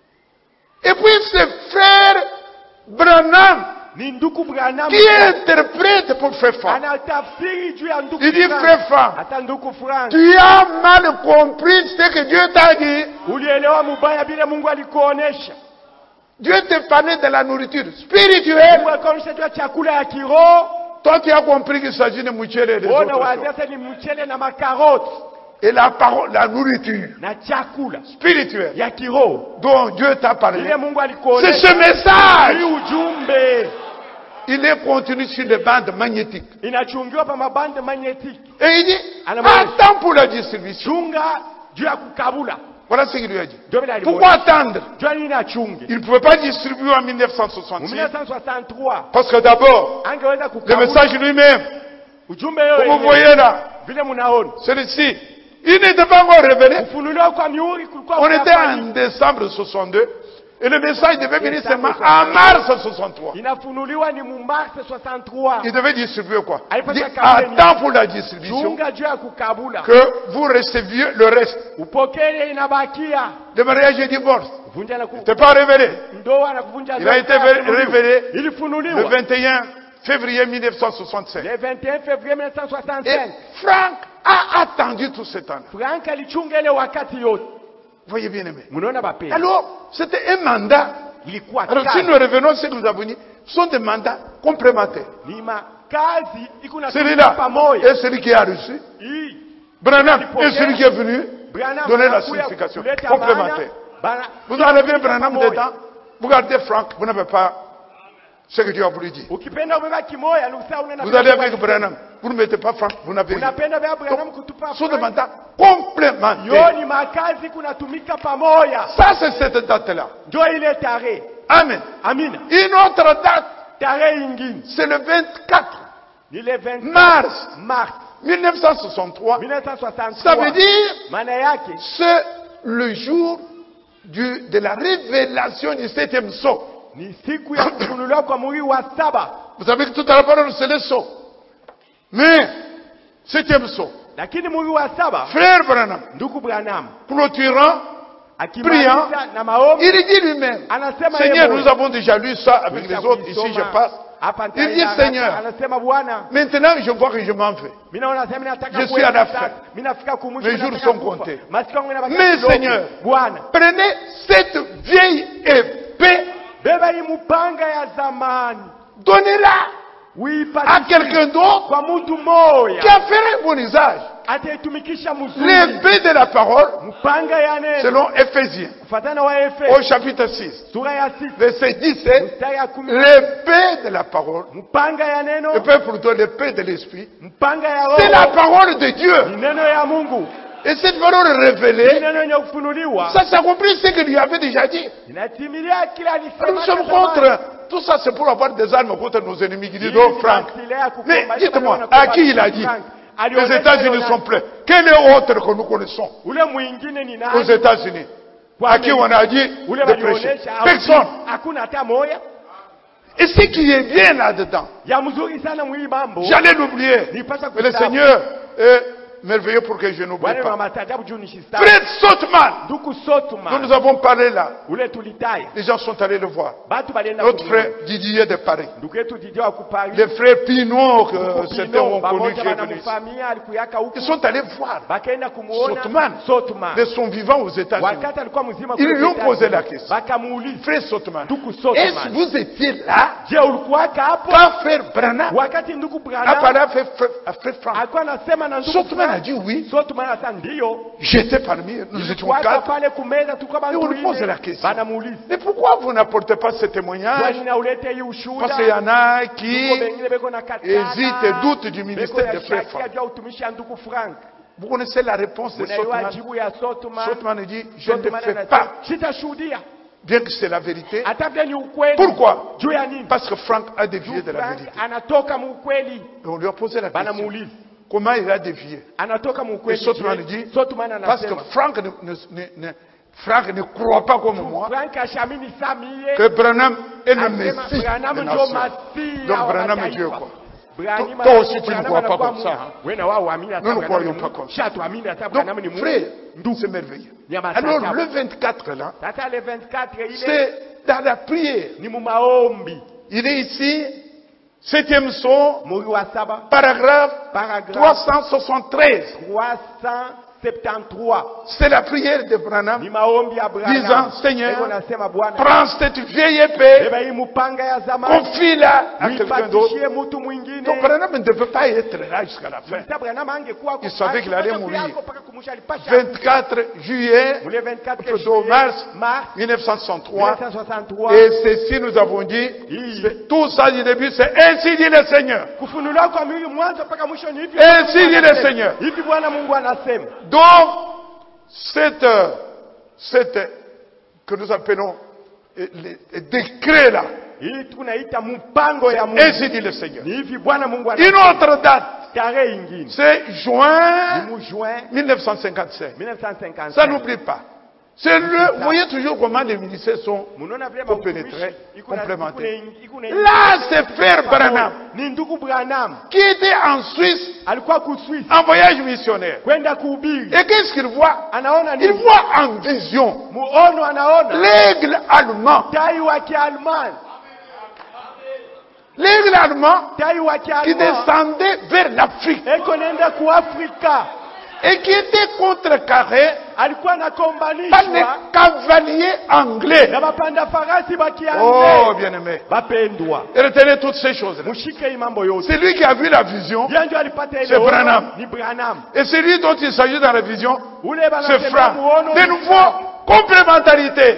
Et puis c'est frère Branham qui interprète pour frère Frank. Il dit frère Frank, tu as mal compris ce que Dieu t'a dit. Dieu te parlait de la nourriture spirituelle. Toi qui as compris qu'il s'agit de muchele et des autres choses. Et la parole, la nourriture spirituelle dont Dieu t'a parlé, c'est ce message. Il est contenu sur des bandes magnétiques. Et il dit, attends pour la distribution. Voilà ce qu'il lui a dit. Pourquoi attendre? Il ne pouvait pas distribuer en mille neuf cent soixante-six. Parce que d'abord, le message lui-même, vous voyez là, celui-ci, il n'était pas encore révélé. On était en décembre soixante-deux. Et le message devait venir seulement en mars soixante-trois. Il devait distribuer quoi? Il dit, attends pour la distribution que vous receviez le reste. Le mariage et divorce n'était pas révélé. Il a été révélé le vingt et un février mille neuf cent soixante-cinq. Et Frank a attendu tout ce temps. Voyez bien aimé. Alors, c'était un mandat. Alors, si nous revenons à ce que nous avons dit, ce sont des mandats complémentaires. Celui-là est celui qui a reçu. Branham est celui qui est venu donner la signification complémentaire. Vous enlevez Branham dedans, vous gardez Frank, vous n'avez pas ce que Dieu a voulu dire. Vous allez avec Branham, vous ne mettez pas Frank, vous n'avez rien. Ce sont des mandats complémentaires. Ça, c'est cette date-là. Amen. Une autre date, c'est le vingt-quatre mars mille neuf cent soixante-trois. Ça veut dire, c'est le jour du, de la révélation du septième sceau. Vous savez que tout à l'heure, c'est le sceau. Mais, septième sceau. Frère Branham, clôturant, priant, il dit lui-même, Seigneur, nous avons déjà lu ça avec les autres, ici je passe. Il dit, Seigneur, maintenant je vois que je m'en vais. Je suis à la fin. Mes jours sont comptés. Mais Seigneur, prenez cette vieille épée, donnez-la à quelqu'un d'autre qui a fait un bon usage. L'épée de la parole, selon Éphésiens, au chapitre six, verset dix-sept, l'épée de la parole, l'épée plutôt l'épée de l'esprit, c'est la parole de Dieu. Et cette parole révélée, ça s'accomplit ce qu'il lui avait déjà dit. Nous sommes contre. Tout ça, c'est pour avoir des armes contre nos ennemis qui disent, oh Frank. Mais dites-moi, à qui il a dit? Les États-Unis sont pleins. Quel est autre que nous connaissons aux États-Unis? À qui on a dit de prêcher? Personne. Et ce qui est bien là-dedans, j'allais l'oublier. Mais le Seigneur est merveilleux pour que je n'oublie pas. Fred Sotman, dont nous avons parlé là, les gens sont allés le voir. Notre frère Didier de Paris. Les frères Pinot, que certains ont connu qui est venu. Ils sont allés voir Sotman, de son vivant aux États-Unis. Ils lui ont posé la question. Frère Sotman, est-ce que vous étiez là quand frère Branham a parlé à frère Frank? Sotman a dit oui. J'étais parmi eux. Nous étions quatre. Et on lui pose la question. Mais pourquoi vous n'apportez pas ce témoignage? Parce qu'il y en a qui hésitent et doutent du ministère de frère Frank. Vous connaissez la réponse de Sotman? Sotman dit, je ne le fais pas. Bien que c'est la vérité. Pourquoi? Parce que Frank a dévié de la vérité. Et on lui a posé la question. Comment il a dévié? Et Sotman dit, parce que Frank ne, ne, ne, Frank ne croit pas comme moi que Branham est le Messie des nations. Donc Branham est Dieu quoi. Toi aussi, tu ne crois pas comme ça. Hein? Nous ne croyons pas comme ça. Donc, frère, c'est merveilleux. Alors, le vingt-quatre, là, c'est dans la prière. Il est ici, septième son, paragraphe trois cent soixante-treize. C'est la prière de Branham disant, Seigneur, prends cette vieille épée, confie-la à quelqu'un d'autre. Donc Branham ne devait pas être là jusqu'à la fin. Il savait qu'il allait mourir. vingt-quatre juillet, deux mars mille neuf cent soixante-trois. Et ceci nous avons dit, tout ça du début, c'est ainsi dit le Seigneur. Ainsi dit le Seigneur. Donc, cette, cette, que nous appelons les décrets là, ainsi dit le Seigneur. Une autre date, c'est juin mille neuf cent cinquante-cinq. Ça n'oublie pas. C'est le, vous voyez toujours comment les ministères sont compénétrés, complémentaires. Là, c'est Père Branham, qui était en Suisse, en voyage missionnaire. Et qu'est-ce qu'il voit? Il voit en vision l'aigle allemand. L'aigle allemand qui descendait vers l'Afrique. Et qui était contrecarré par les cavaliers anglais. Oh, bien-aimé. Retenez toutes ces choses. C'est lui qui a vu la vision. C'est Branham. Et c'est lui dont il s'agit dans la vision. C'est Frank. De nouveau, complémentarité.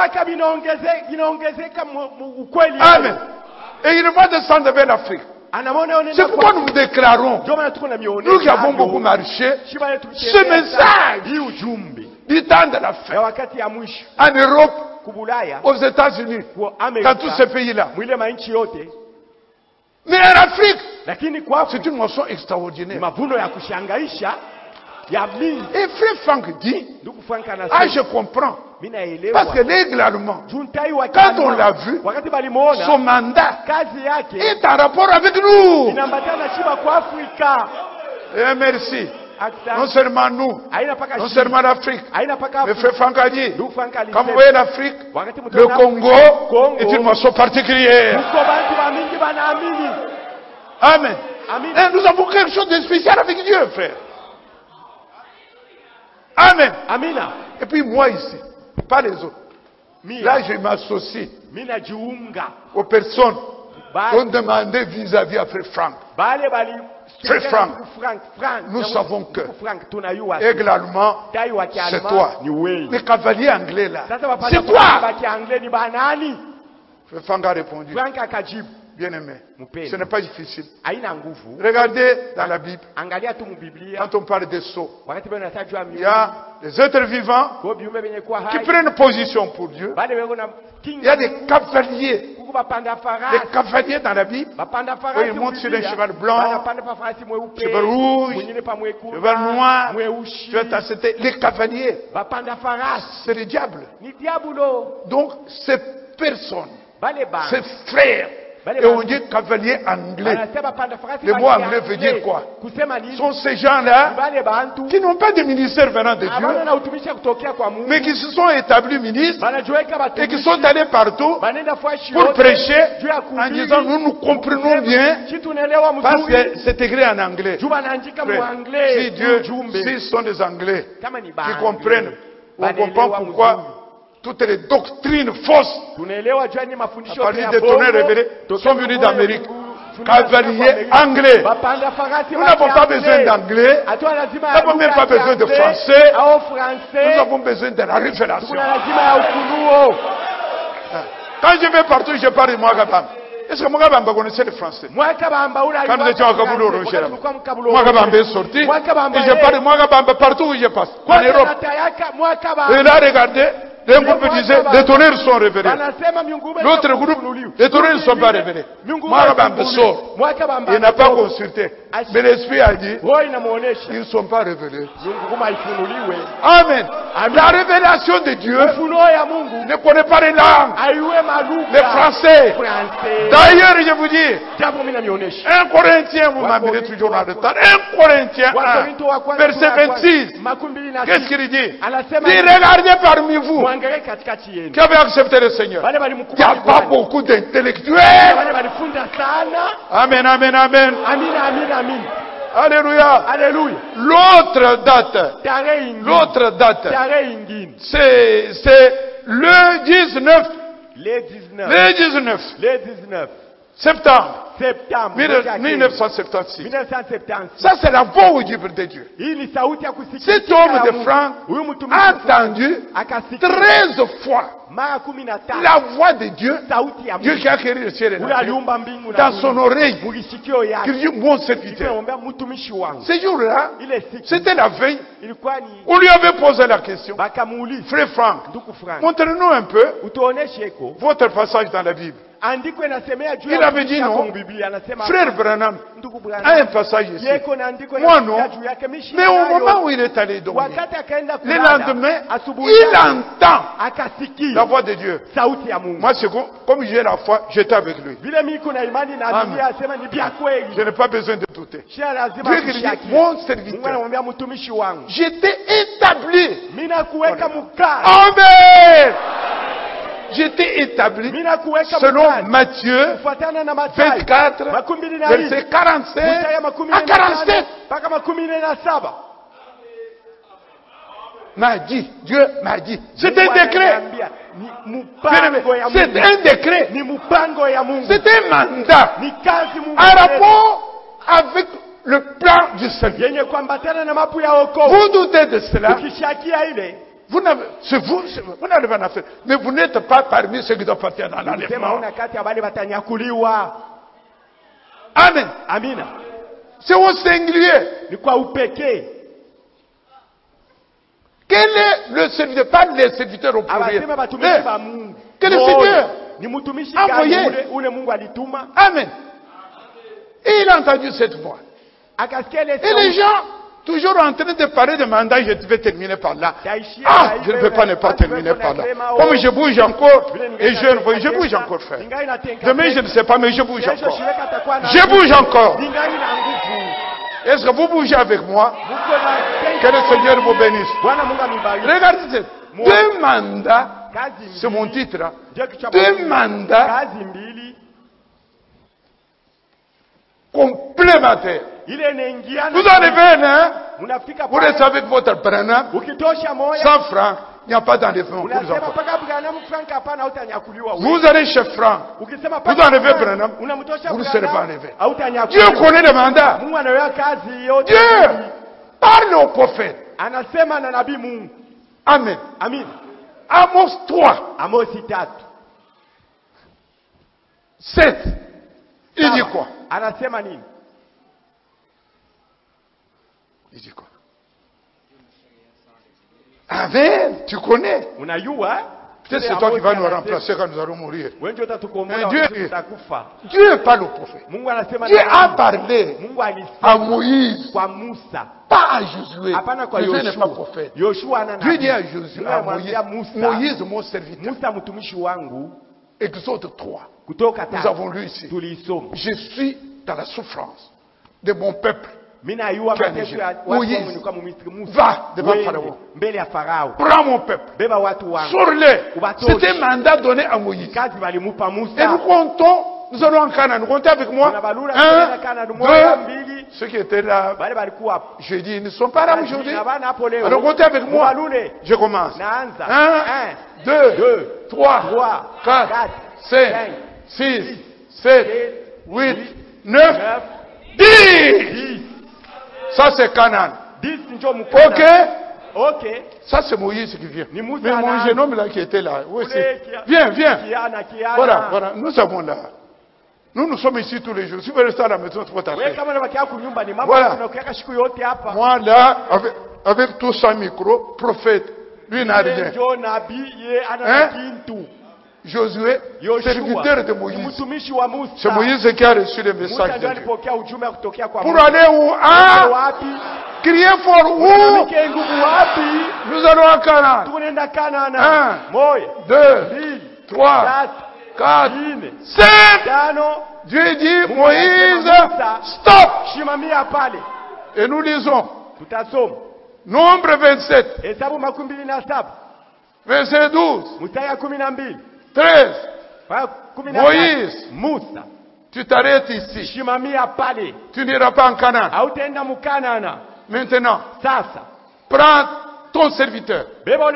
Amen. Et il va descendre vers l'Afrique. C'est pourquoi nous déclarons, nous qui avons beaucoup marché, ce message du temps de la fin, en Europe, aux États-Unis, dans tous ces pays-là. Mais en Afrique, c'est une moisson extraordinaire. Et frère Frank dit, ah je comprends, parce que l'aigle allemand, quand on l'a vu, son mandat est en rapport avec nous. Et merci. Non seulement nous, non seulement l'Afrique, mais frère Frank a dit, quand vous voyez l'Afrique, le Congo est une moisson particulière. Amen. Et nous avons quelque chose de spécial avec Dieu, frère. Amen. Amina. Et puis moi ici, pas les autres. Là, je m'associe aux personnes qui ont demandé vis-à-vis à frère Frank. Frère Frank, nous savons que aigle allemand, c'est toi. Les cavaliers anglais là, c'est toi. Frère Frank a répondu. Bien-aimé, ce n'est pas difficile. Regardez dans la Bible, quand on parle des sceaux, il y a des êtres vivants qui prennent position pour Dieu. Il y a des cavaliers. Les cavaliers dans la Bible, où ils montent sur un cheval blanc, cheval rouge, cheval noir, cheval. Les cavaliers, c'est le diable. Donc, ces personnes, ces frères, et on dit cavalier anglais. Le mot anglais veut dire quoi? Ce sont ces gens-là qui n'ont pas de ministère venant de Dieu, mais qui se sont établis ministres et qui sont allés partout pour prêcher en disant nous nous comprenons bien parce que c'est écrit en anglais. Si Dieu, s'ils sont des anglais qui comprennent, on comprend pourquoi toutes les doctrines fausses à partir des tonnerres révélés sont venues d'Amérique. Cavaliers anglais. Nous n'avons pas besoin d'anglais. Nous n'avons même pas besoin de français. Nous avons besoin de la révélation. Quand je vais partout, je parle de Mwagabamba. Est-ce que Mwagabamba connaissait le français? Quand nous étions à Kaboulou, Mwagabamba est sorti. Et je parle de Mwagabamba partout où je passe. En Europe. Et là, regardez. Un groupe disait, les tonnerres sont révélés. L'autre groupe, les tonnerres ne sont pas révélés. Il n'a pas consulté. Mais l'Esprit a dit, ils ne sont pas révélés. Amen. La révélation de Dieu ne connaît pas les langues. Les Français. D'ailleurs, je vous dis, un Corinthien, vous m'amenez toujours dans le temps. un Corinthien un, verset vingt-six. Qu'est-ce qu'il dit? Il regardez parmi vous qui avez accepté le Seigneur. Il n'y a pas beaucoup d'intellectuels. Amen, amen, amen. Alléluia. Alléluia. L'autre date, l'autre date, c'est, c'est le dix-neuf. Le dix-neuf. Le dix-neuf. Le dix-neuf. Septembre. Septembre. mille neuf cent soixante-seize. mille neuf cent soixante-seize. Ça, c'est la voix audible de Dieu. Cet homme de Franc a entendu treize fois la voix de Dieu. Dieu qui a créé le ciel et la terre dans son oreille. Il dit, mon serviteur. Ce jour-là, c'était la veille. On lui avait posé la question. Frère Franck, montrez-nous un peu votre passage dans la Bible. Il avait dit non. Frère Branham a un passage ici. Moi non. Mais au moment où il est allé dormir, le lendemain, il entend la voix de Dieu. Moi, c'est comme j'ai la foi, j'étais avec lui. Amen. Je n'ai pas besoin de douter. Dieu qui dit, mon serviteur, j'étais établi. Amen. J'étais établi selon Matthieu vingt-quatre, verset quarante-sept à quarante-sept. M'a dit, Dieu m'a dit. C'est un décret. C'est un décret. C'est un mandat. Un rapport avec le plan du salut. Vous doutez de cela? Vous n'avez, c'est vous, c'est vous, vous n'avez pas d'affaire. Mais vous n'êtes pas parmi ceux qui doivent partir dans l'enlèvement. Amen. Amen. C'est au singulier. Quel est le serviteur? Pas les serviteurs au pluriel. Quel est le serviteur? Envoyé. Amen. Et il a entendu cette voix. Et les gens, toujours en train de parler de mandat, je vais terminer par là. Ah, je ne peux pas ne pas terminer par là. Comme je bouge encore, et je, je bouge encore, frère. Demain, je ne sais pas, mais je bouge encore. Je bouge encore. Est-ce que vous bougez avec moi? Que le Seigneur vous bénisse. Regardez, deux mandats, c'est mon titre. Hein. Deux mandats complémentaires. Vous enlevez un, vous restez avec votre Branham, cent francs, il n'y a pas d'enlèvement pour les enfants. Vous allez chez Franck, vous enlevez Branham, vous ne serez pas enlevé. Dieu connaît le mandat. Dieu parle au prophète. Amen. Amos trois. sept. Il dit quoi? Il dit quoi? Amen. Tu connais? Peut-être c'est toi qui vas nous remplacer quand nous allons mourir. Dieu, Dieu parle au prophète. Dieu a parlé à Moïse, pas à Josué. Josué n'est pas prophète. Dieu dit à Josué, à Moïse, Moïse, mon serviteur. Exode trois. Nous avons lu ici. Je suis dans la souffrance de mon peuple. Moïse, va devant Pharaon. Prends mon peuple. Sors-le. C'est un mandat donné à Moïse. Et nous comptons, nous allons en Canaan. Nous comptez avec moi. Un, deux, ceux qui étaient là, je dis, ils ne sont pas là aujourd'hui. Alors comptez avec moi. Je commence. Un, deux, trois, quatre, cinq, six, sept, huit, neuf, dix. Ça c'est Canaan. Ok? Ok. Ça c'est Moïse qui vient. Mais mon jeune homme là qui était là. Oui, viens, viens. Voilà, voilà. Nous avons là. Nous, nous sommes ici tous les jours. Si vous restez à la maison, c'est votre affaire. Voilà. Moi là, avec, avec tout ça micro, prophète. Lui n'a rien. Hein? Josué, serviteur de Moïse. C'est Moïse qui a reçu le message de Dieu. Pour aller où? Ah! Crier fort où? Nous allons à Canaan. Un, deux, trois, quatre, cinq. Dieu dit, Moïse, stop! Et nous lisons. Nombre vingt-sept. Verset douze. treize. Moïse, tu t'arrêtes ici. Tu n'iras pas en Canaan. Maintenant, prends ton serviteur.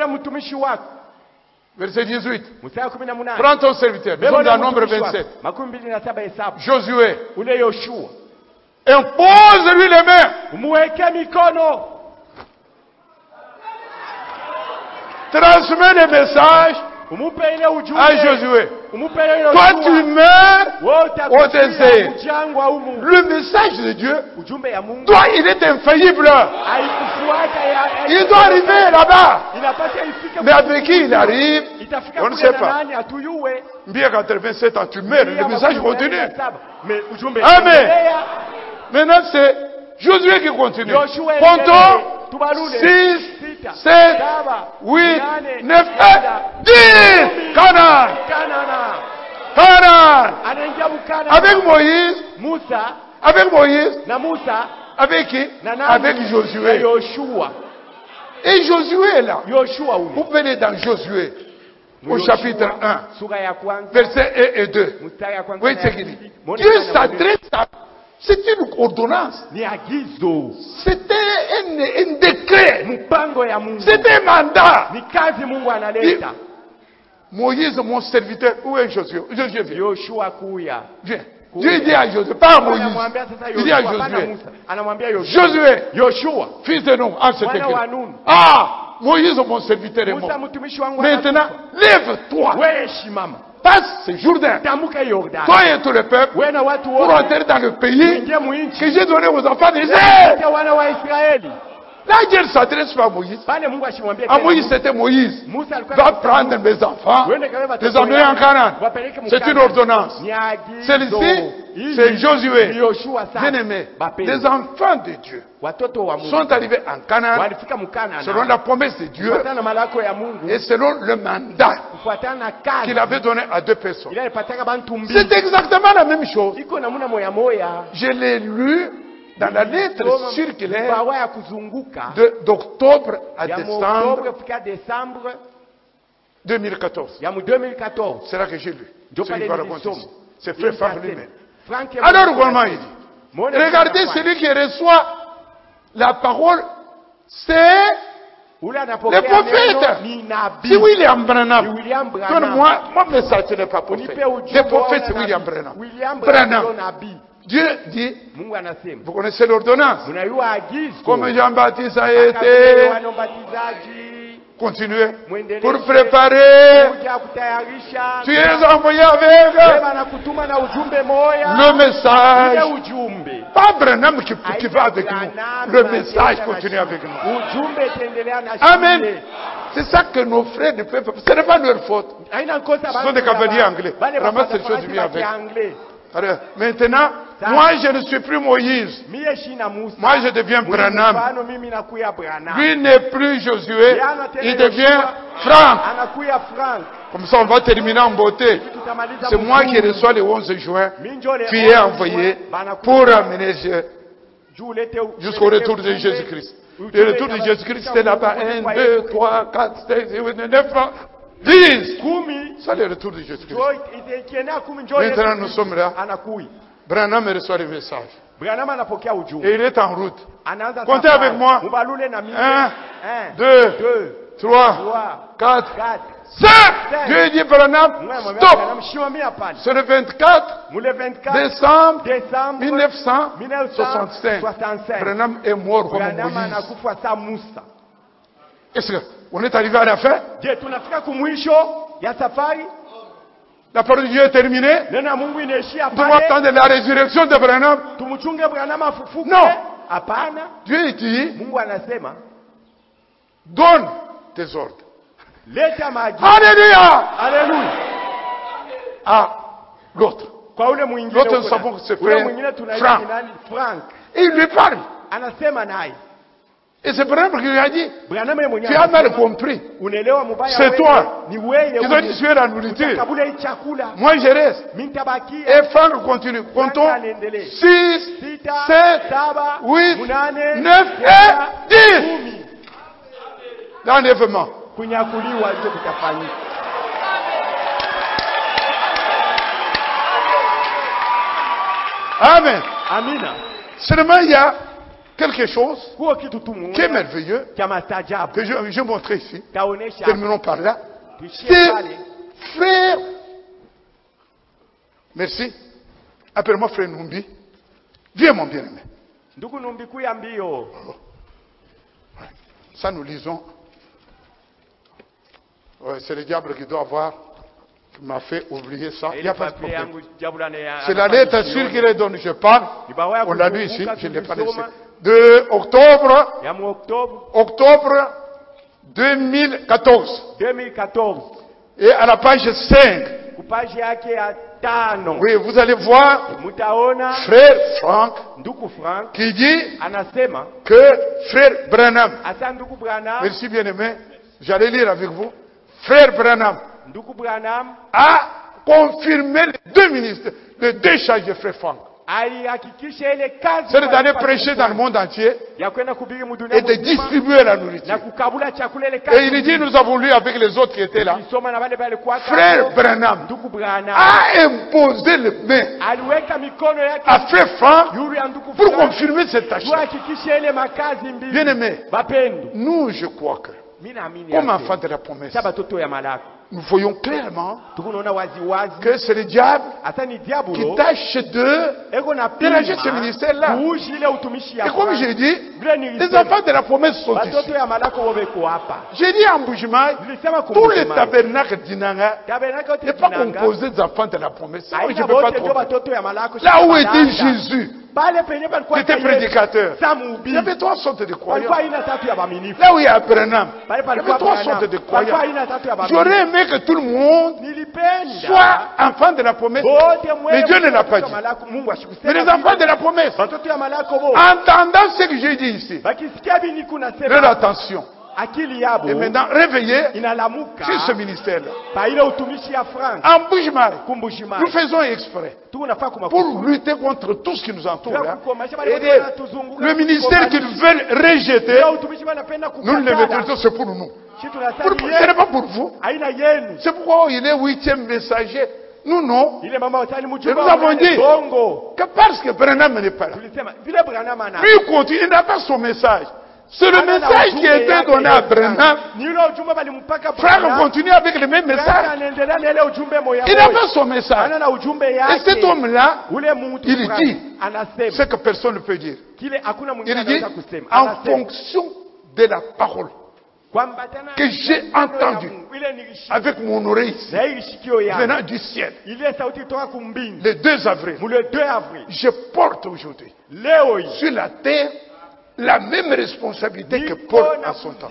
Verset dix-huit. Prends ton serviteur. Nous sommes dans nombre vingt-sept. Josué. Impose-lui les mains. Transmets les messages à Josué. Toi, tu meurs au désert. Le message de Dieu, toi, il est infaillible. Il doit arriver là-bas. Mais avec qui il arrive, on ne sait pas. Bien quatre-vingt-sept ans, tu meurs. Le message continue. Amen. Maintenant, c'est Josué qui continue. Comptons six, sept, huit, neuf, dix. Canaan. Canaan. Avec Moïse. Avec Moïse. Avec qui? Avec Josué. Et Josué est là. Vous venez dans Josué. Au chapitre un. Versets un et deux. Oui, c'est qui dit. Dieu s'adresse à... C'est une ordonnance. C'était un, un décret. C'était un mandat. Et Moïse, mon serviteur, où est Josué? Josué vient. Viens. Dieu dit à Josué, pas à Moïse. Il dit à Josué. Josué, fils de Nun, en cet écrit. Ah, Moïse, mon serviteur est mort. Maintenant, lève-toi. Passe ce Jourdain, toi et tout le peuple, pour entrer dans le pays que j'ai donné aux enfants d'Israël. Là, Dieu ne s'adresse pas à Moïse. À Moïse, c'était Moïse. Va prendre mes enfants, les emmener en Canaan. C'est une ordonnance. Celle-ci, c'est Josué. Bien-aimé, les enfants de Dieu sont arrivés en Canaan selon la promesse de Dieu et selon le mandat qu'il avait donné à deux personnes. C'est exactement la même chose. Je l'ai lu dans la lettre circulaire d'octobre à décembre deux mille quatorze. C'est là que j'ai lu. C'est frère Franck lui-même. Alors, comment il dit? Regardez celui qui reçoit la parole, c'est le prophète. C'est William Branham. Donne-moi, mon message, ce n'est pas prophète. Le prophète, c'est William Branham. Branham. Dieu dit, vous connaissez l'ordonnance. Comme Jean-Baptiste a été, continuez, pour préparer, tu es envoyé avec le message. Pas Branham qui, qui va avec nous. Le message continue avec nous. Amen. C'est ça que nos frères ne peuvent pas. Ce n'est pas leur faute. Ce sont des cavaliers anglais. Ramasse ces choses bien avec. Alors, maintenant, moi je ne suis plus Moïse. Moi je deviens Branham. Lui n'est plus Josué. Il devient Franck. Comme ça on va terminer en beauté. C'est moi qui reçois le onze juin, qui est envoyé pour amener jusqu'au retour de Jésus-Christ. Le retour de Jésus-Christ c'est là-bas. un, deux, trois, quatre, cinq, six, huit, neuf, dix. C'est le retour de Jésus-Christ. Maintenant nous sommes là. Branham reçoit le message. Et il est en route. Comptez avec moi. Un, deux, trois, quatre, cinq. Dieu dit Branham, stop. C'est le vingt-quatre décembre mille neuf cent soixante-cinq. Branham est mort comme Moïse. Est-ce qu'on est arrivé à la fin? La parole de Dieu est terminée. Nous devons attendre la résurrection de Branham. Non. Dieu dit, donne désordre. Alléluia. Alléluia. Ah, l'autre. L'autre, nous savons que c'est frère Franck. Et il lui parle. Et c'est Branham qui lui a dit, tu as mal compris. C'est toi. Ils ont dit, tu es la nourriture. Moi, je reste. Et Franck continue. Comptons six, sept, huit, neuf et dix. L'enlèvement. Amen. Amina. Seulement, il y a quelque chose qui est merveilleux, que je, je montrer ici. Terminons par là. C'est frère. Merci. Appelle-moi frère Numbi. Viens, mon bien-aimé. Ça, nous lisons. Ouais, c'est le diable qui doit avoir, qui m'a fait oublier ça. Il n'y a pas de problème. C'est la lettre sûre qu'il est donnée, je parle. On l'a lu ici, je ne l'ai pas laissé. De octobre, octobre deux mille quatorze. Et à la page cinq. Oui, vous allez voir frère Franck qui dit que frère Branham, merci bien-aimé, j'allais lire avec vous, frère Branham a confirmé les deux ministres, les deux charges de frère Franck. C'est d'aller prêcher dans le monde entier et de distribuer la nourriture. Et il dit, nous avons lu avec les autres qui étaient là, frère Branham a imposé le main à frère Franck pour confirmer cette tâche. Bien aimé, nous je crois que, comme enfants de la promesse, nous voyons clairement que c'est le diable qui tâche de déranger ce ministère-là. Et comme j'ai dit, les enfants de la promesse sont ici. J'ai dit en Boujima, tous les tabernacles d'Inanga n'est pas composé des enfants de la promesse. Je ne peux pas trop. Là où était Jésus, qui était prédicateur, il y avait trois sortes de croyants. Là où il y a Branham, il y avait trois sortes de croyants. J'aurais aimé que tout le monde soit enfant de la promesse, mais Dieu ne l'a pas dit. Mais les enfants de la promesse, entendant ce que j'ai dit ici, leur attention. Et maintenant, réveillez sur ce ministère-là. En Boujima, nous faisons exprès pour lutter contre tout ce qui nous entoure. Là. Et le ministère qu'ils veulent rejeter, nous le mettons, c'est pour nous. Pour, ce n'est pas pour vous. C'est pourquoi il est huitième messager. Nous, non. Et nous avons dit que parce que Branham n'est pas là, lui, il continue, il n'a pas son message. C'est le message qui a été donné à Branham. Frère, on continue avec le même message. Il n'a pas son message. Et cet homme-là, il dit ce que personne ne peut dire. Il dit, en fonction de la parole que j'ai entendue avec mon oreille venant du ciel, le deux avril, je porte aujourd'hui sur la terre la même responsabilité que Paul à son temps.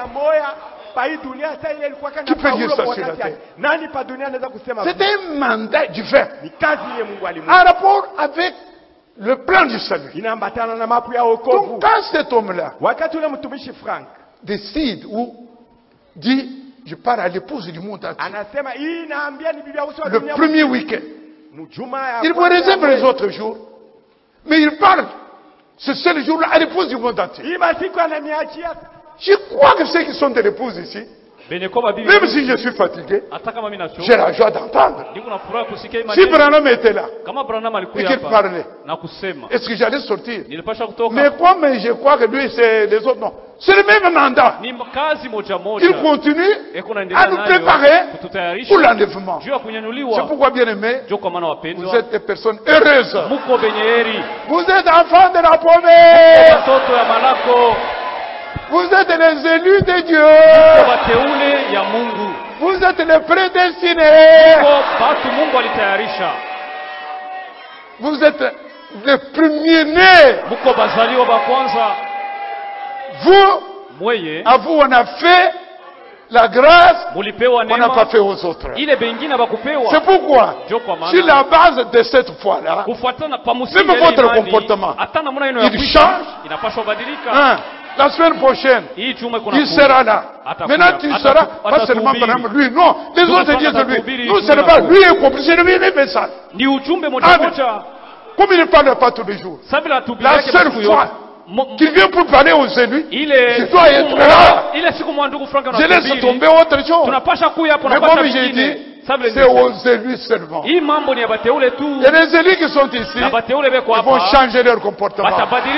Qui peut dire ça sur la terre? C'est un mandat divin en rapport avec le plan du salut. Donc quand cet homme-là décide ou dit, je pars à l'épouse du monde entier, le premier week-end, il me réserve les autres jours, mais il parle ce seul jour-là à l'épouse du monde entier. Je crois que ceux qui sont de l'épouse ici, même si je suis fatigué, j'ai la joie d'entendre. Si Branham était là et qu'il parlait, est-ce que j'allais sortir? Mais comme je crois que lui, c'est les autres, non. C'est le même mandat. Il continue à nous préparer pour l'enlèvement. C'est pourquoi, bien aimé, vous êtes des personnes heureuses. Vous êtes enfants de la promesse. Vous êtes les élus de Dieu. Vous êtes les prédestinés. Vous êtes les premiers-nés. Vous, à vous, on a fait la grâce qu'on n'a pas fait aux autres. C'est pourquoi, sur la base de cette foi-là, même votre comportement, il change. Hein, la semaine prochaine, il sera là. Maintenant, tu seras pas seulement lui, non. Les autres disent lui. Nous, ce n'est pas lui est compris, c'est le même message. Comme il ne parle pas tous les jours, la seule fois qu'il vient pour parler aux élus, je dois être là. Je laisse tomber autre chose. Mais comme j'ai dit, c'est aux élus seulement. Et les élus qui sont ici, ils vont changer leur comportement.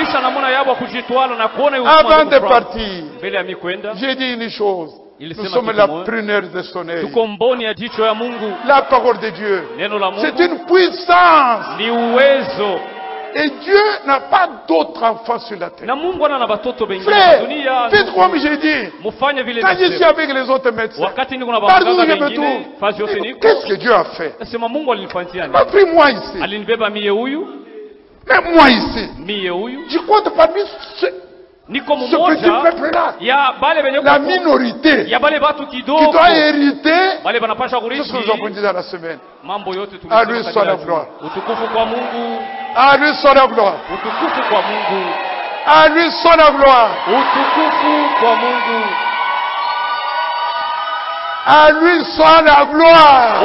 Avant de partir, j'ai dit une chose. Nous sommes la prunelle de son œil. La parole de Dieu, c'est une puissance. Et Dieu n'a pas d'autres enfants sur la terre. Frère, faites comme j'ai dit. Quand je suis avec les autres médecins, partout où je me trouve, qu'est-ce que Dieu a fait? Il m'a pris moi ici. Même moi ici. Je compte parmi ceux ce petit peuple-là, la minorité qui doit hériter ce que nous avons dit dans la semaine. À lui soit la gloire. À lui soit la gloire. À lui soit la gloire. À lui soit la gloire.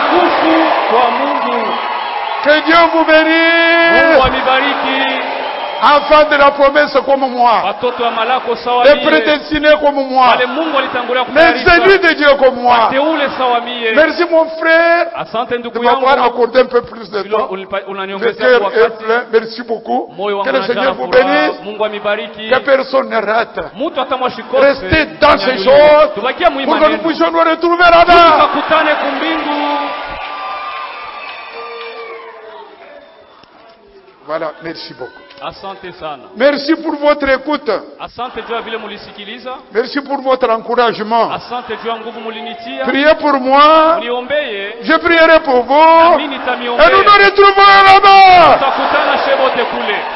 Que Dieu vous bénisse. Enfants de la promesse comme moi, les prédestinés comme moi, les élus de Dieu comme moi. Merci mon frère de m'avoir accordé un peu plus de temps. Le cœur est plein. Merci beaucoup. Que le Seigneur vous bénisse. Que personne ne rate. Restez dans ces choses pour que nous puissions nous retrouver là-bas. Voilà, merci beaucoup. Merci pour votre écoute. Merci pour votre encouragement. Priez pour moi. Je prierai pour vous. Et nous nous retrouvons là-bas.